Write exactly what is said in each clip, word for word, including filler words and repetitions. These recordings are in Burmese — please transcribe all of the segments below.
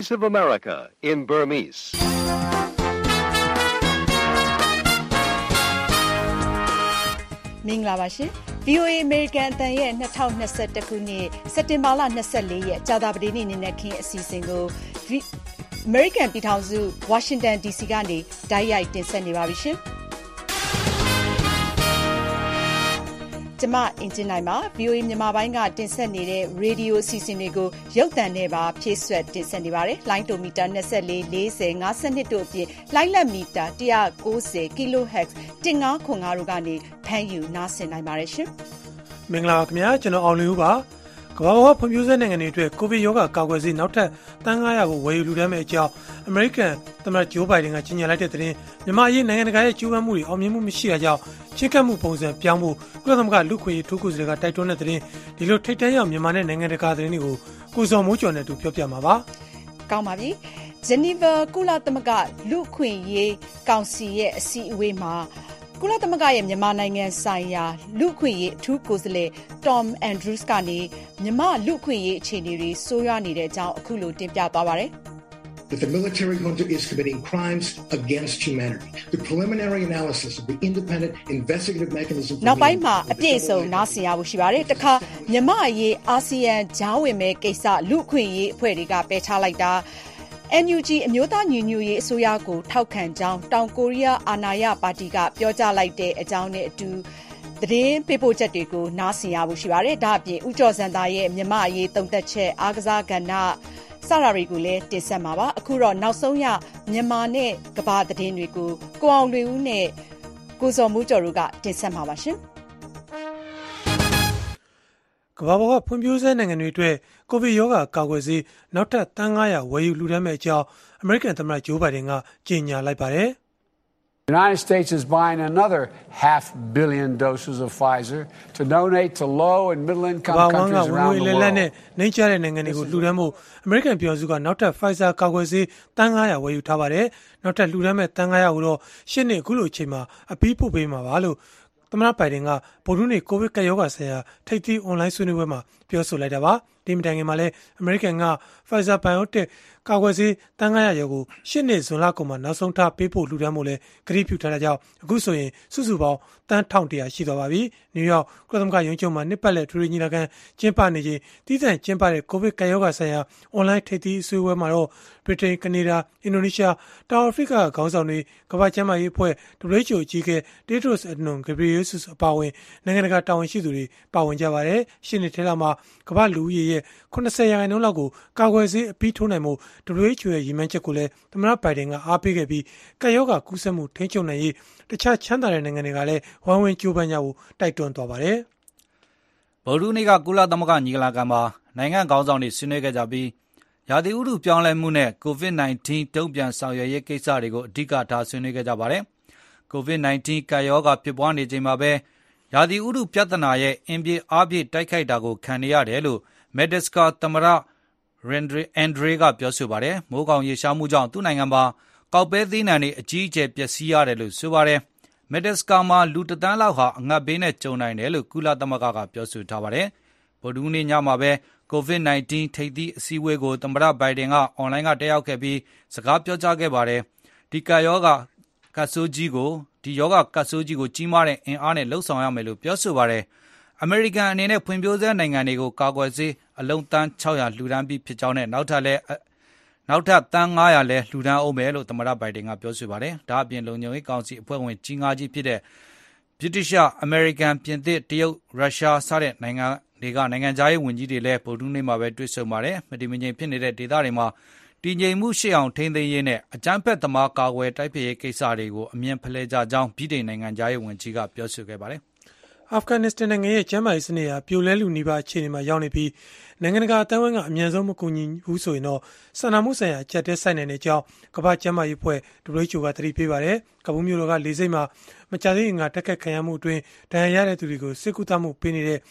Voice of America in Burmese. မင်္ဂလာပါရှင် ဗွီအိုအေ American အသံရဲ့၂၀၂၁ခုနှစ်စက်တင်ဘာလ၂၄ရက်ကြာသပတေးနေ့နေ့ခင်းအစီအစဉ်ကို American ပြည်ထောင်စု Washington ဒီ စီ ကနေတိုက်ရိုက်တင်ဆက်နေပါပြီရှင်ကျမအင်ဂျင်နိုင်ပါ ဗွီအိုအေ မြန်မာပိုင်းကတင်ဆက်နေတဲ့ရေဒီယိုအစီအစဉ်တွေကိုရုပ်သံနဲ့ပါဖြည့်ဆွတ်တင်ဆက်နေပါတယ်လိုင်းတိုမီတာ၂၄ ၄၀ ၅၂တို့အပြင်လိုင်းလက်မီတာ၁၉၀ kHz ၁၅ခွန်၅တို့ကနေဖမ်းယူနားဆင်နိုင်ပါတယ်ရှင်မင်္ဂလာပါခင်ဗျာကျွန်တော်အောင်လင်းဦးပါကမ္ဘာပေါ်ကဖွံ့ဖြိုးဆဲနိုင်ငံတွေအတွက်ကိုဗစ်ရောဂါကာကွယ်ဆေးနောက်ထပ်တန်း၅၀၀ကိုဝယ်ယူလူတန်းမဲ့အကြောင်းအမေရိကန်သမ္မတဂျိုးဘိုင်ဒန်ကကြေညာလိုက်တဲ့သတင်းမြန်မာအရေးနိုင်ငံတကာရဲ့ကြိုးပမ်းမှုတွေအောင်မြင်မှုမရှိတာကြောင့်ချင်းကပ်မှုပုံစံပြောင်းဖို့ကုလသမဂ္ဂလူ့ခွင့်ရေးထိုးကိုယ်စားလှယ်ကတိုက်တွန်းတဲ့သတင်းဒီလိုထိတ်တန့်ရောက်မြန်မာနဲ့နိုင်ငံတကာသတင်းတွေကိုကိုစော်မိုးကျော်နဲ့တူပြောပြမှာပါကောင်းပါပြီဂျနီဗာကုလသမဂ္ဂလူ့ခွင့်ရေးကောင်စီရဲ့အစည်းအဝေးမှာကုလသမဂ္ဂရဲ့မြန်မာနိုင်ငံဆိုင်ရာလူ့အခွင့်အရေးအထူးကိုယ်စားလှယ် Tom Andrews ကနေမြန်မာလူ့အခွင့်အရေးအခြေအနေတွေဆိုးရွားနေတဲ့အကြောင်းအခုလိုတင်ပြသွားပါတယ် That the military junta is committing crimes against humanity. The preliminary analysis of the independent investigative mechanism. နောက်ပိုင်းမှာအပြည့်အစုံနားဆင်ရဖို့ရှိပါတယ်။တခါမြန်မာအရေးအာဆီယံကြားဝင်မဲ့ကိစ္စလူ့အခွင့်အရေးအဖွဲ့တွေကပယ်ချလိုက်တာအန် ယူ ဂျီ အမျိုးသားညီညွတ်ရေးအစိုးရကိုထောက်ခံကြောင်းတောင်ကိုရီးယားအာဏာရပါတီကပြောကြားလိုက်တဲ့အကြောင်းနဲ့အတူသတင်းပေးပို့ချက်တွေကိုနားဆင်ရဖို့ရှိပါတယ်။ဒါ့အပြင်ဦးကျော်စံသားရဲ့မြန်မာအရေးသုံးသပ်ချက်အားကစားကဏ္ဍစတာတွေကိုလည်းတင်ဆက်မှာပါ။အခုတော့နောက်ဆုံးရမြန်မာနဲ့ကမ္ဘာသတင်းတွေကိုကိုအောင်လွေဦးနဲ့ကိုစော်မိုးကျော်တို့ကတင်ဆက်မှာပါရှင်။ကမ္ဘာပေါ်ကဖွံ့ဖြိုးဆဲနိုင်ငံတွေအတွက်ကိုဗစ်ရောဂါကာကွယ်ဆေးနောက်ထပ်တန်း၅၀၀ဝယ်ယူလူတန်းမဲ့အကြောင်းအမေရိကန်သမ္မတဂျိုးဘိုင်ဒန်ကကြေညာလိုက်ပါတယ် The United States is buying another half billion doses of Pfizer to donate to low and middle income countries around the world. နဲ့နှိမ့်ချတဲ့နိုင်ငံတွေကိုလှူဒန်းဖို့အမေရိကန်ပြည်ထောင်စုကနောက်ထပ် Pfizer ကာကွယ်ဆေးတန်း၅၀၀ဝယ်ယူထားပါတယ်။နောက်ထပ်လှူဒန်းမဲ့တန်း၅၀၀ကိုတော့ရှစ်နှစ်အခုလိုအချိန်မှာအပြီးပို့ပေးမှာပါလို့သမ္မတဘိုင်ဒန်ကဗုဒ္ဓဟူးနေ့ကိုဗစ်ကပ်ရောဂါဆိုင်ရာထိပ်သီးအွန်လိုင်းဆွေးနွေးပွဲမှာပြောဆိုလိုက်တာပါ။ဒီမတိုင်ခင်မှာလည်းအမေရိကန်က Pfizer BioNTech ကာကွယ်ဆေးတန်း၅၀၀ကျော်ကိုရှစ်နှစ်ဇွန်လကုန်မှာနောက်ဆုံးထားပေးဖို့လှူဒန်းဖို့လည်းကတိပြုထားတဲ့ကြောင့်အခုဆိုရင်စုစုပေါင်းတန်းတစ်ထောင်တစ်ရာရှိသွားပါပြီ။နယူးယောက်ကုလသမဂ္ဂရုံးချုပ်မှာနှစ်ပတ်လည်ထူးထူးညီလာခံကျင်းပနေချိန်တီးသန့်ကျင်းပတဲ့ကိုဗစ်ကပ်ရောဂါဆိုင်ရာအွန်လိုင်းထိပ်သီးအစည်းအဝေးမှာတော့ဗြိတိန်၊ကနေဒါ၊အင်ဒိုနီးရှား၊တောင်အာဖရိကခေါင်းဆောင်တွေကမ္ဘာ့ကျန်းမာရေးအဖွဲ့ ဒဘလျူ အို အကြီးအကဲ Tedros Adhanom Ghebreyesus အပါအဝင်နိုင်ငံတကာတာဝန်ရှိသူတွေပါဝင်ကြပါတယ်။ရှစ်နှစ်ထဲလောက်မှာကမ္ဘာ့လူဦးရေရဲ့၇၀ရာခိုင်နှုန်းလောက်ကိုကာကွယ်ဆေးအပြီးထိုးနိုင်မှု ဒဘလျူ အို ရဲ့ရည်မှန်းချက်ကိုလည်းသမ္မတဘိုင်ဒန်ကအားပေးခဲ့ပြီးကပ်ရောဂါကူးစက်မှုထိန်းချုပ်နိုင်ရေးတခြားချမ်းသာတဲ့နိုင်ငံတွေကလည်းဝိုင်းဝန်းကြိုးပမ်းကြဖို့တိုက်တွန်းသွားပါတယ်။ဗုဒ္ဓဟူးနေ့ကကုလသမဂ္ဂညီလာခံမှာနိုင်ငံခေါင်းဆောင်တွေဆွေးနွေးခဲ့ကြပြီးရာသီဥတုပြောင်းလဲမှုနဲ့ ကိုဗစ် ၁၉ တုံ့ပြန်ဆောင်ရွက်ရေးကိစ္စတွေကိုအဓိကထားဆွေးနွေးခဲ့ကြပါတယ်။ ကိုဗစ် ၁၉ ကပ်ရောဂါဖြစ်ပွားနေချိန်မှာပဲရာသီဥတုပြဿနာရဲ့အင်ပြေအားဖြည့်တိုက်ခိုက်တာကိုခံနေရတယ်လို့မက်ဒက်စကာသမ္မတအန်ဒရေကပြောဆိုပါတယ်။မိုးကောင်ရေရှားမှုကြောင့်သူ့နိုင်ငံမှာကောက်ပဲသီးနှံတွေအကြီးအကျယ်ပျက်စီးရတယ်လို့ဆိုပါတယ်။မက်ဒက်စကာမှာလူတစ်သန်းလောက်ဟာအငတ်ဘေးနဲ့ကြုံနိုင်တယ်လို့ကုလသမဂ္ဂကပြောဆိုထားပါတယ်။ဗုဒ္ဓဟူးနေ့ညမှာပဲကိုဗစ် ၁၉ ထိပ်သီးအစည်းအဝေးကိုသမ္မတဘိုင်ဒန်ကအွန်လိုင်းကတက်ရောက်ခဲ့ပြီးစကားပြောကြားခဲ့ပါတယ်။ဒီကပ်ရောဂါကပ်ဆိုးကြီးကိုဒီရောဂါကပ်ဆိုးကြီးကိုကြီးမားတဲ့အင်အားနဲ့လှုပ်ဆောင်ရမယ်လို့ပြောဆိုပါတယ်။အမေရိကန်အနေနဲ့ဖွံ့ဖြိုးဆဲနိုင်ငံတွေကိုကာကွယ်ဆေးအလုံးသန်း၆၀၀လှူဒန်းပြီးဖြစ်ကြောင်းနဲ့နောက်ထပ်လည်းနောက်ထပ်တန်း၅၀၀လည်းလှူဒန်းအောင်မယ်လို့သမ္မတဘိုင်ဒန်ကပြောဆိုပါတယ်။ဒါအပြင်လုံခြုံရေးကောင်စီအဖွဲ့ဝင်ကြီး၅ကြီးဖြစ်တဲ့ဗြိတိရှ၊အမေရိကန်၊ပြင်သစ်၊တရုတ်၊ရုရှားစတဲ့နိုင်ငံတွေကနိုင်ငံခြားရေးဝန်ကြီးတွေလည်းဗုဒ္ဓဟူးနေ့မှာပဲတွေ့ဆုံပါတယ်။မတည်မငြိမ်ဖြစ်နေတဲ့ဒေသတွေမှာတည်ငြိမ်မှုရှိအောင်ထိန်းသိမ်းရေးနဲ့အကြမ်းဖက်သမားကာကွယ်တိုက်ဖျက်ရေးကိစ္စတွေကိုအမြင်ဖလှယ်ကြကြောင်းဗြိတိန်နိုင်ငံခြားရေးဝန်ကြီးကပြောဆိုခဲ့ပါတယ်။အာဖဂန်နစ္စတန်နိုင်ငံရဲ့ကျန်းမာရေးစနစ်ဟာပြိုလဲလူနီးပါးအခြေအနေမှာရောက်နေပြီးနိုင်ငံတကာအသင်းအဝိုင်းကအမြန်ဆုံးမကူညီဘူးဆိုရင်တော့စာနာမှုဆိုင်ရာအကျပ်တဲဆိုင်နိုင်တဲ့အကြောင်းကမ္ဘာ့ကျန်းမာရေးအဖွဲ့ ဒဘလျူ အို ကသတိပေးပါတယ်။ကဘူးမြို့တော်ကလေဆိပ်မှာမကြာသေးခင်ကတက်ခတ်ခံရမှုအတွင်းဒဏ်ရာရတဲ့သူတွေကိုစစ်ကူသမှုပေးနေတဲ့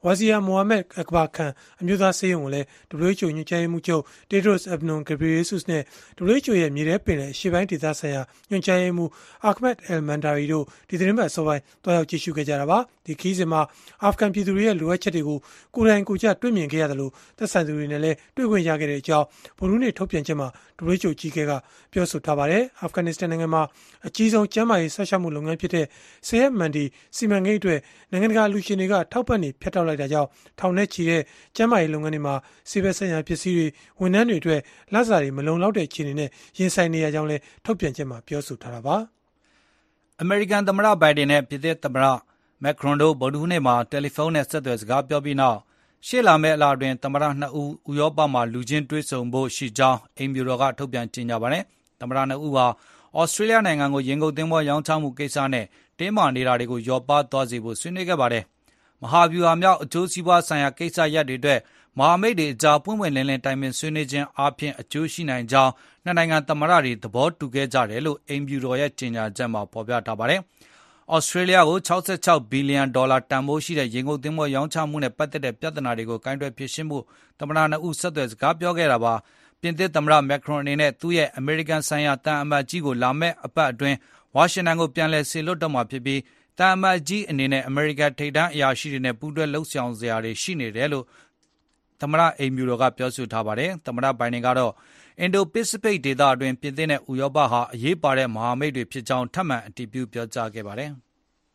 ဝါဇီယာမိုဟာမက်အကဘာခန်အမျိုးသားဆေးရုံကိုလည်း ဒဘလျူ အို ညွှန်ကြားရေးမှူးချုပ် Tedros Adhanom Ghebreyesus နဲ့ ဒဘလျူ အို ရဲ့မြေထဲပင်လယ်အရှေ့ပိုင်းဒေသဆိုင်ရာညွှန်ကြားရေးမှူး Ahmed al-Mandari တို့ဒီသတင်းပတ်အစောပိုင်းတွားရောက်ကြည့်ရှုခဲ့ကြတာပါ။ဒီခရီးစဉ်မှာအာဖဂန်ပြည်သူတွေရဲ့လိုအပ်ချက်တွေကိုကိုယ်တိုင်ကိုယ်ကျတွေ့မြင်ခဲ့ရသလိုသက်ဆိုင်သူတွေနဲ့လည်းတွေ့ခွင့်ရခဲ့တဲ့အကြောင်းဗုဒ္ဓဟူးနေ့ထုတ်ပြန်ချက်မှာ ဒဘလျူ အို ကြီးကဲကပြောဆိုထားပါတယ်။အာဖဂန်နစ္စတန်နိုင်ငံမှာအကြီးဆုံးကျန်းမာရေးဆက်ရှောက်မှုလုပ်ငန်းဖြစ်တဲ့ဆေးရမန်ဒီစီမံကိန်းအတွက်နိုင်ငံတကာလူရှင်တွေကထောက်ပံ့နေဖျက်တောက်လိုက်တာကြောင့်ထောင်နဲ့ချီတဲ့ကျန်းမာရေးလုပ်ငန်းတွေမှာဆေးဘက်ဆိုင်ရာပစ္စည်းတွေဝန်ထမ်းတွေအတွက်လစာတွေမလုံလောက်တဲ့အခြေအနေနဲ့ရင်ဆိုင်နေရကြောင်းလည်းထုတ်ပြန်ချက်မှာပြောဆိုထားတာပါ။အမေရိကန်သမ္မတဘိုင်ဒန်နဲ့ပြည်သစ်သမ္မတမက်ခရွန်တို့ဗုဒ္ဓဟူးနေ့မှာတယ်လီဖုန်းနဲ့ဆက်သွယ်စကားပြောပြီးနောက်ရှေ့လာမယ့်အလားတွင်သမ္မတနှစ်ဦးဥရောပမှာလူချင်းတွေ့ဆုံဖို့ရှိကြောင်းအိမ်ဖြူတော်ကထုတ်ပြန်ကြေညာပါတယ်။သမ္မတနှစ်ဦးဟာဩစတြေးလျနိုင်ငံကိုရင်ကုန်သင်္ဘောရောင်းချမှုကိစ္စနဲ့တင်းမာနေတာတွေကိုလျော့ပါးသွားစေဖို့ဆွေးနွေးခဲ့ပါတယ်။မဟာဗျူဟာမြောက်အကျိုးစီးပွားဆိုင်ရာကိစ္စရပ်တွေအတွက်မဟာမိတ်တွေအကြားပွင့်ပွင့်လင်းလင်းတိုင်ပင်ဆွေးနွေးခြင်းအပြင်အကျိုးရှိနိုင်ကြောင်းနှစ်နိုင်ငံသမ္မတတွေသဘောတူခဲ့ကြတယ်လို့အိမ်ဖြူတော်ရဲ့ကြေညာချက်မှာဖော်ပြထားပါတယ်။ဩစတြေးလျကို၆၆ဘီလီယံဒေါ်လာတန်ဖိုးရှိတဲ့ရင်ကုန်သင်္ဘောရောင်းချမှုနဲ့ပတ်သက်တဲ့ပြဿနာတွေကိုကိုင်တွယ်ဖြေရှင်းဖို့သမ္မတနှစ်ဦးဆက်သွယ်စကားပြောခဲ့တာပါ။ပြင်သစ်သမ္မတမက်ခရွန်အနေနဲ့သူ့ရဲ့အမေရိကန်ဆိုင်ရာတန်အမတ်ကြီးကိုလာမယ့်အပတ်အတွင်းဝါရှင်တန်ကိုပြန်လည်ဆေလွှတ်တော့မှာဖြစ်ပြီးတန်အမတ်ကြီးအနေနဲ့အမေရိကန်ထိပ်တန်းအရာရှိတွေနဲ့ပူးတွဲလှုပ်ဆောင်စရာတွေရှိနေတယ်လို့သမ္မတအိမ်ဖြူတော်ကပြောဆိုထားပါတယ်။သမ္မတဘိုင်ဒန်ကတော့အင်ဒိုပစိဖိတ်ဒေသအတွင်းပြင်သစ်နဲ့ဥရောပဟာအရေးပါတဲ့မဟာမိတ်တွေဖြစ်ကြောင်းထပ်မံအတည်ပြုပြောကြားခဲ့ပါတယ်။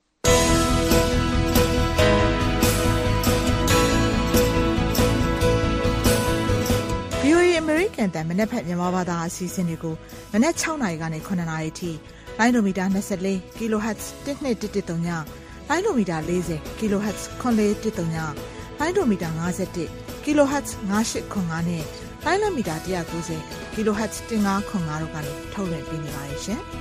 ဗွီအိုအေ American တန်မနက်ဖြန်မြန်မာဘာသာအစီအစဉ်တွေကိုမနက်၆နာရီကနေခုနှစ်နာရီထိလိုင်းဒိုမီတာ၂၄ kHz တစ်နှစ်တစ်တစ်သုံးညလိုင်းဒိုမီတာ၄၀ kHz ခွန်လေးတစ်သုံးညလိုင်းဒိုမီတာ၅၁ kHz ၅၈ခွန်၅နဲ့လိုင်းလမီတာ၁၉၀ kHz ၁၅ခွန်၅တို့ကနေထုတ်လွှင့်ပေးနေပါတယ်ရှင်။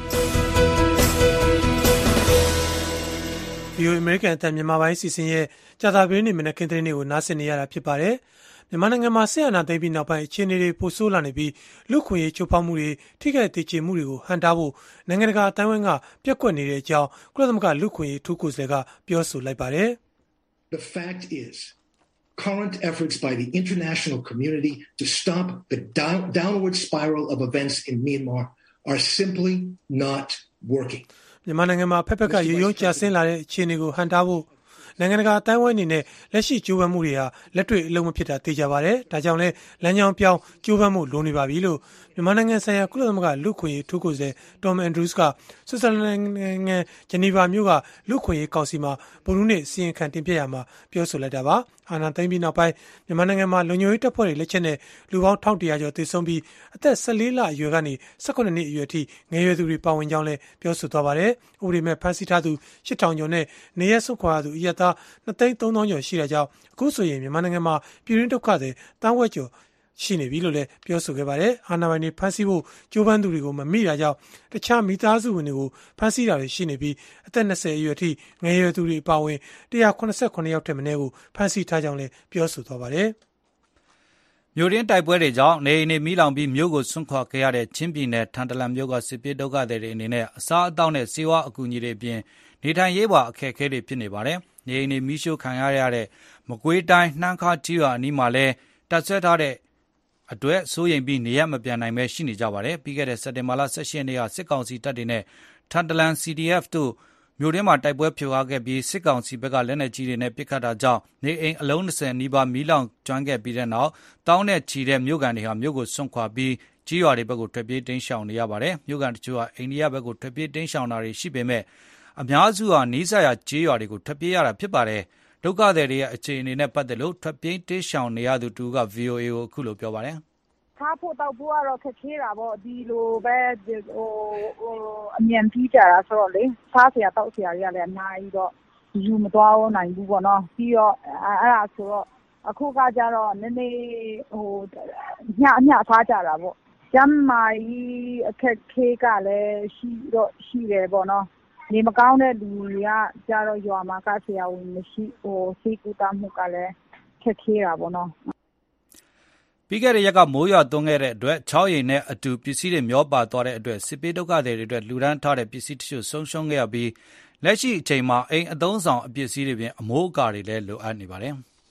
ဗွီအိုအေ American အသံမြန်မာပိုင်းစီစဉ်ရဲ့ကြာသပတေးနေ့မနက်ခင်းသတင်းတွေကိုနားဆင်နေရတာဖြစ်ပါတယ်။မြန်မာနိုင်ငံမှာစစ်အာဏာသိမ်းပြီးနောက်ပိုင်းအခြေအနေတွေပိုဆိုးလာနေပြီးလူခွင့်ရေးချိုးဖောက်မှုတွေထိခိုက်ဒေကျေမှုတွေကိုဟန်တာဖို့နိုင်ငံတကာအတိုင်းအဝိုင်းကပြက်ကွက်နေတဲ့အကြောင်းကုလသမဂ္ဂလူခွင့်ရေးထူးကိုယ်စားလှယ်ကပြောဆိုလိုက်ပါတယ်။ The fact is current efforts by the international community to stop the down, downward spiral of events in Myanmar are simply not working. မြန်မာနိုင်ငံမှာဖက်ဖက်ကရေရုံးကျဆင်းလာတဲ့အခြေအနေကိုဟန်တာဖို့နိုင်ငံတကာအတိုင်းအဝိုင်းအနေနဲ့လက်ရှိကြိုးပမ်းမှုတွေဟာလက်တွေ့အလုံးမဖြစ်တာသိကြပါတယ်။ဒါကြောင့်လဲလမ်းကြောင်းပြောင်းကြိုးပမ်းမှုလိုနေပါပြီလို့မြန်မာနိုင်ငံဆိုင်ရာကုလသမဂ္ဂလူ့ခွင့်ရေးထူးကိုယ်စားလှယ် Tom Andrews ကဆွစ်ဇာလန်နိုင်ငံဂျနီဗာမြို့ကလူ့ခွင့်ရေးကောင်စီမှာဗုဒ္ဓဟူးနေ့စီရင်ခံတင်ပြရမှာပြောဆိုလိုက်တာပါ။အာဏာသိမ်းပြီးနောက်ပိုင်းမြန်မာနိုင်ငံမှာလုံခြုံရေးတပ်ဖွဲ့တွေလက်ချက်နဲ့လူပေါင်းတစ်ထောင်တစ်ရာကျော်သေဆုံးပြီးအသက်၁၄လအရွယ်ကနေ၁၈နှစ်အရွယ်ထိငယ်ရွယ်သူတွေပါဝင်ကြောင်းလည်းပြောဆိုသွားပါတယ်။ဥပဒေမဲ့ဖမ်းဆီးထားသူ၈ထောင်ကျော်နဲ့နေရက်စွန့်ခွာသူအရက်သား၂သိန်းသုံးသောင်းကျော်ရှိတဲ့ကြောင်းအခုဆိုရင်မြန်မာနိုင်ငံမှာပြည်တွင်းဒုက္ခသည်တန်းဝက်ကျော်ရှိနေပြီလို့လည်းပြောဆိုခဲ့ပါတယ်။အာဏာပိုင်တွေဖမ်းဆီးဖို့ကြိုးပမ်းသူတွေကိုမမိတာကြောင့်တခြားမိသားစုဝင်တွေကိုဖမ်းဆီးတာတွေရှိနေပြီးအသက်၂၀အရွယ်ထိငယ်ရွယ်သူတွေအပါအဝင်၁၇၇ယောက်ထက်မနည်းကိုဖမ်းဆီးထားကြောင်းလည်းပြောဆိုသွားပါတယ်။မြို့ရင်းတိုက်ပွဲတွေကြောင့်နေအိမ်တွေမီးလောင်ပြီးမြို့ကိုဆွန့်ခွာခဲ့ရတဲ့ချင်းပြည်နယ်ထန်တလန်မြို့ကစစ်ပြေးဒုက္ခသည်တွေအနေနဲ့အစားအသောက်နဲ့ဆေးဝါးအကူအညီတွေအပြင်နေထိုင်ရေးပါအခက်အခဲတွေဖြစ်နေပါတယ်။နေအိမ်တွေမီးရှို့ခံရတဲ့မကွေးတိုင်းနှမ်းခါးကြီးရွာအနီးမှာလည်းတပ်ဆွဲထားတဲ့အတွက်စိုးရိမ်ပြီးနေရမပြန်နိုင်ပဲရှိနေကြပါတယ်။ပြီးခဲ့တဲ့စက်တင်ဘာလ၁၈ရက်နေ့ကစစ်ကောင်စီတပ်တွေနဲ့ထန်တလန် စီ ဒီ အက်ဖ် တို့မြို့ထဲမှာတိုက်ပွဲဖြစ်ပွားခဲ့ပြီးစစ်ကောင်စီဘက်ကလက်နက်ကြီးတွေနဲ့ပစ်ခတ်တာကြောင့်နေအိမ်အလုံး၂၀နီးပါးမီးလောင်ကျွမ်းခဲ့ပြီးတဲ့နောက်တောင်းနဲ့ချီတဲ့မြို့ကန်တွေဟာမြို့ကိုစွန့်ခွာပြီးကြီးရွာတွေဘက်ကိုထွက်ပြေးတိမ်းရှောင်နေရပါတယ်။မြို့ကန်တချို့ဟာအိန္ဒိယဘက်ကိုထွက်ပြေးတိမ်းရှောင်တာတွေရှိပေမဲ့အများစုဟာနီးစပ်ရာကြီးရွာတွေကိုထွက်ပြေးရတာဖြစ်ပါတယ်။ဒုက္ခသည်တွေရဲ့အခြေအနေနဲ့ပတ်သက်လို့ထွက်ပြေးတိမ်းရှောင်နေရသူတူက ဗွီအိုအေကိုအခုလိုပြောပါတယ်။စားဖို့တောက်ဖို့ကတော့ခက်ခဲတာပေါ့ဒီလိုပဲဟိုဟိုအမြန်ပြီးကြတာဆိုတော့လေစားစရာတောက်စရာတွေကလည်းအများကြီးတော့ယူမသွားနိုင်ဘူးပေါ့နော်ပြီးတော့အဲ့ဒါဆိုတော့အခုကကြတော့နည်းနည်းဟိုညညထားကြတာပေါ့ကျမ်းမာကြီးအခက်ခဲကလည်းရှိတော့ရှိတယ်ပေါ့နော်နေမကောင်းတဲ့လူတွေကကြတော့ရွာမှာကဆရာဝန်မရှိဟိုစိတ်ကူတာမှုကလည်းခက်ခဲတာပေါ့နော်ပြီးခဲ့တဲ့ရက်ကမိုးရွာသွန်းခဲ့တဲ့အတွက်ချောင်းရိမ်နဲ့အတူပစ္စည်းတွေမျောပါသွားတဲ့အတွက်စစ်ပေးဒုက္ခတွေတွေအတွက်လူဒန်းထားတဲ့ပစ္စည်းတချို့ဆုံးရှုံးခဲ့ရပြီးလက်ရှိအချိန်မှာအိမ်အသုံးဆောင်အပစ္စည်းတွေပြင်အမိုးအကာတွေလည်းလိုအပ်နေပါတယ်။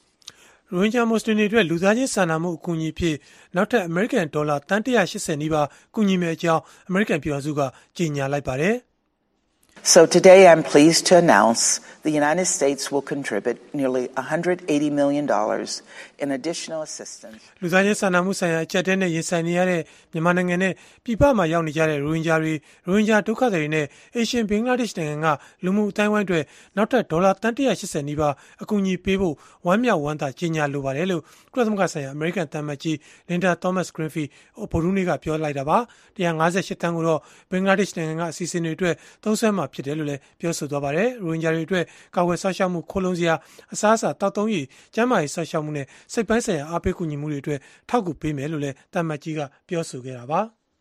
ရိုဟင်ဂျာမွတ်စလင်တွေအတွက်လူသားချင်းစာနာမှုအကူအညီဖြစ်နောက်ထပ်အမေရိကန်ဒေါ်လာတန်one hundred eightyနီးပါးကူညီမယ့်အကြောင်းအမေရိကန်ပြည်ထောင်စုကကြေညာလိုက်ပါတယ် So today I'm pleased to announce the United States will contribute nearly one hundred eighty million dollars in additional assistance. လူသားချင်းစာနာမှုဆိုင်ရာအကျပ်တဲနဲ့ရင်ဆိုင်နေရတဲ့မြန်မာနိုင်ငံနဲ့ပြည်ပမှာရောက်နေကြတဲ့ရိုဟင်ဂျာတွေရိုဟင်ဂျာဒုက္ခသည်တွေနဲ့အေရှန်ဘင်္ဂလားဒေ့ရှ်နိုင်ငံကလူမှုအတိုင်းဝိုင်းတွေနောက်ထပ်ဒေါ်လာတန်one hundred eightyနီးပါးအကူအညီပေးဖို့ဝမ်းမြောက်ဝမ်းသာကြေညာလိုပါတယ်လို့ကုလသမဂ္ဂဆိုင်ရာအမေရိကန်သံအမတ်ကြီးလင်ဒါသောမတ်ဂရင်းဖီဗုဒ္ဓဟူးနေ့ကပြောလိုက်တာပါone hundred fifty-eightတန်းကိုတော့ဘင်္ဂလားဒေ့ရှ်နိုင်ငံကအစီအစဉ်တွေအတွက်သုံးစွဲမှာဖြစ်တယ်လို့လည်းပြောဆိုသွားပါတယ်ရိုဟင်ဂျာတွေအတွက်ကာကွယ်ဆောက်ရှောက်မှုခိုးလုံစရာအစားအစာတောက်သုံးရည်ကျန်းမာရေးဆောက်ရှောက်မှုနဲ့စိတ်ပိုင်းဆိုင်ရာအားပေးကူညီမှုတွေအတွက်ထောက်ကူပေးမယ်လို့လည်းသံအမတ်ကြီးကပြောဆိုခဲ့တာပါ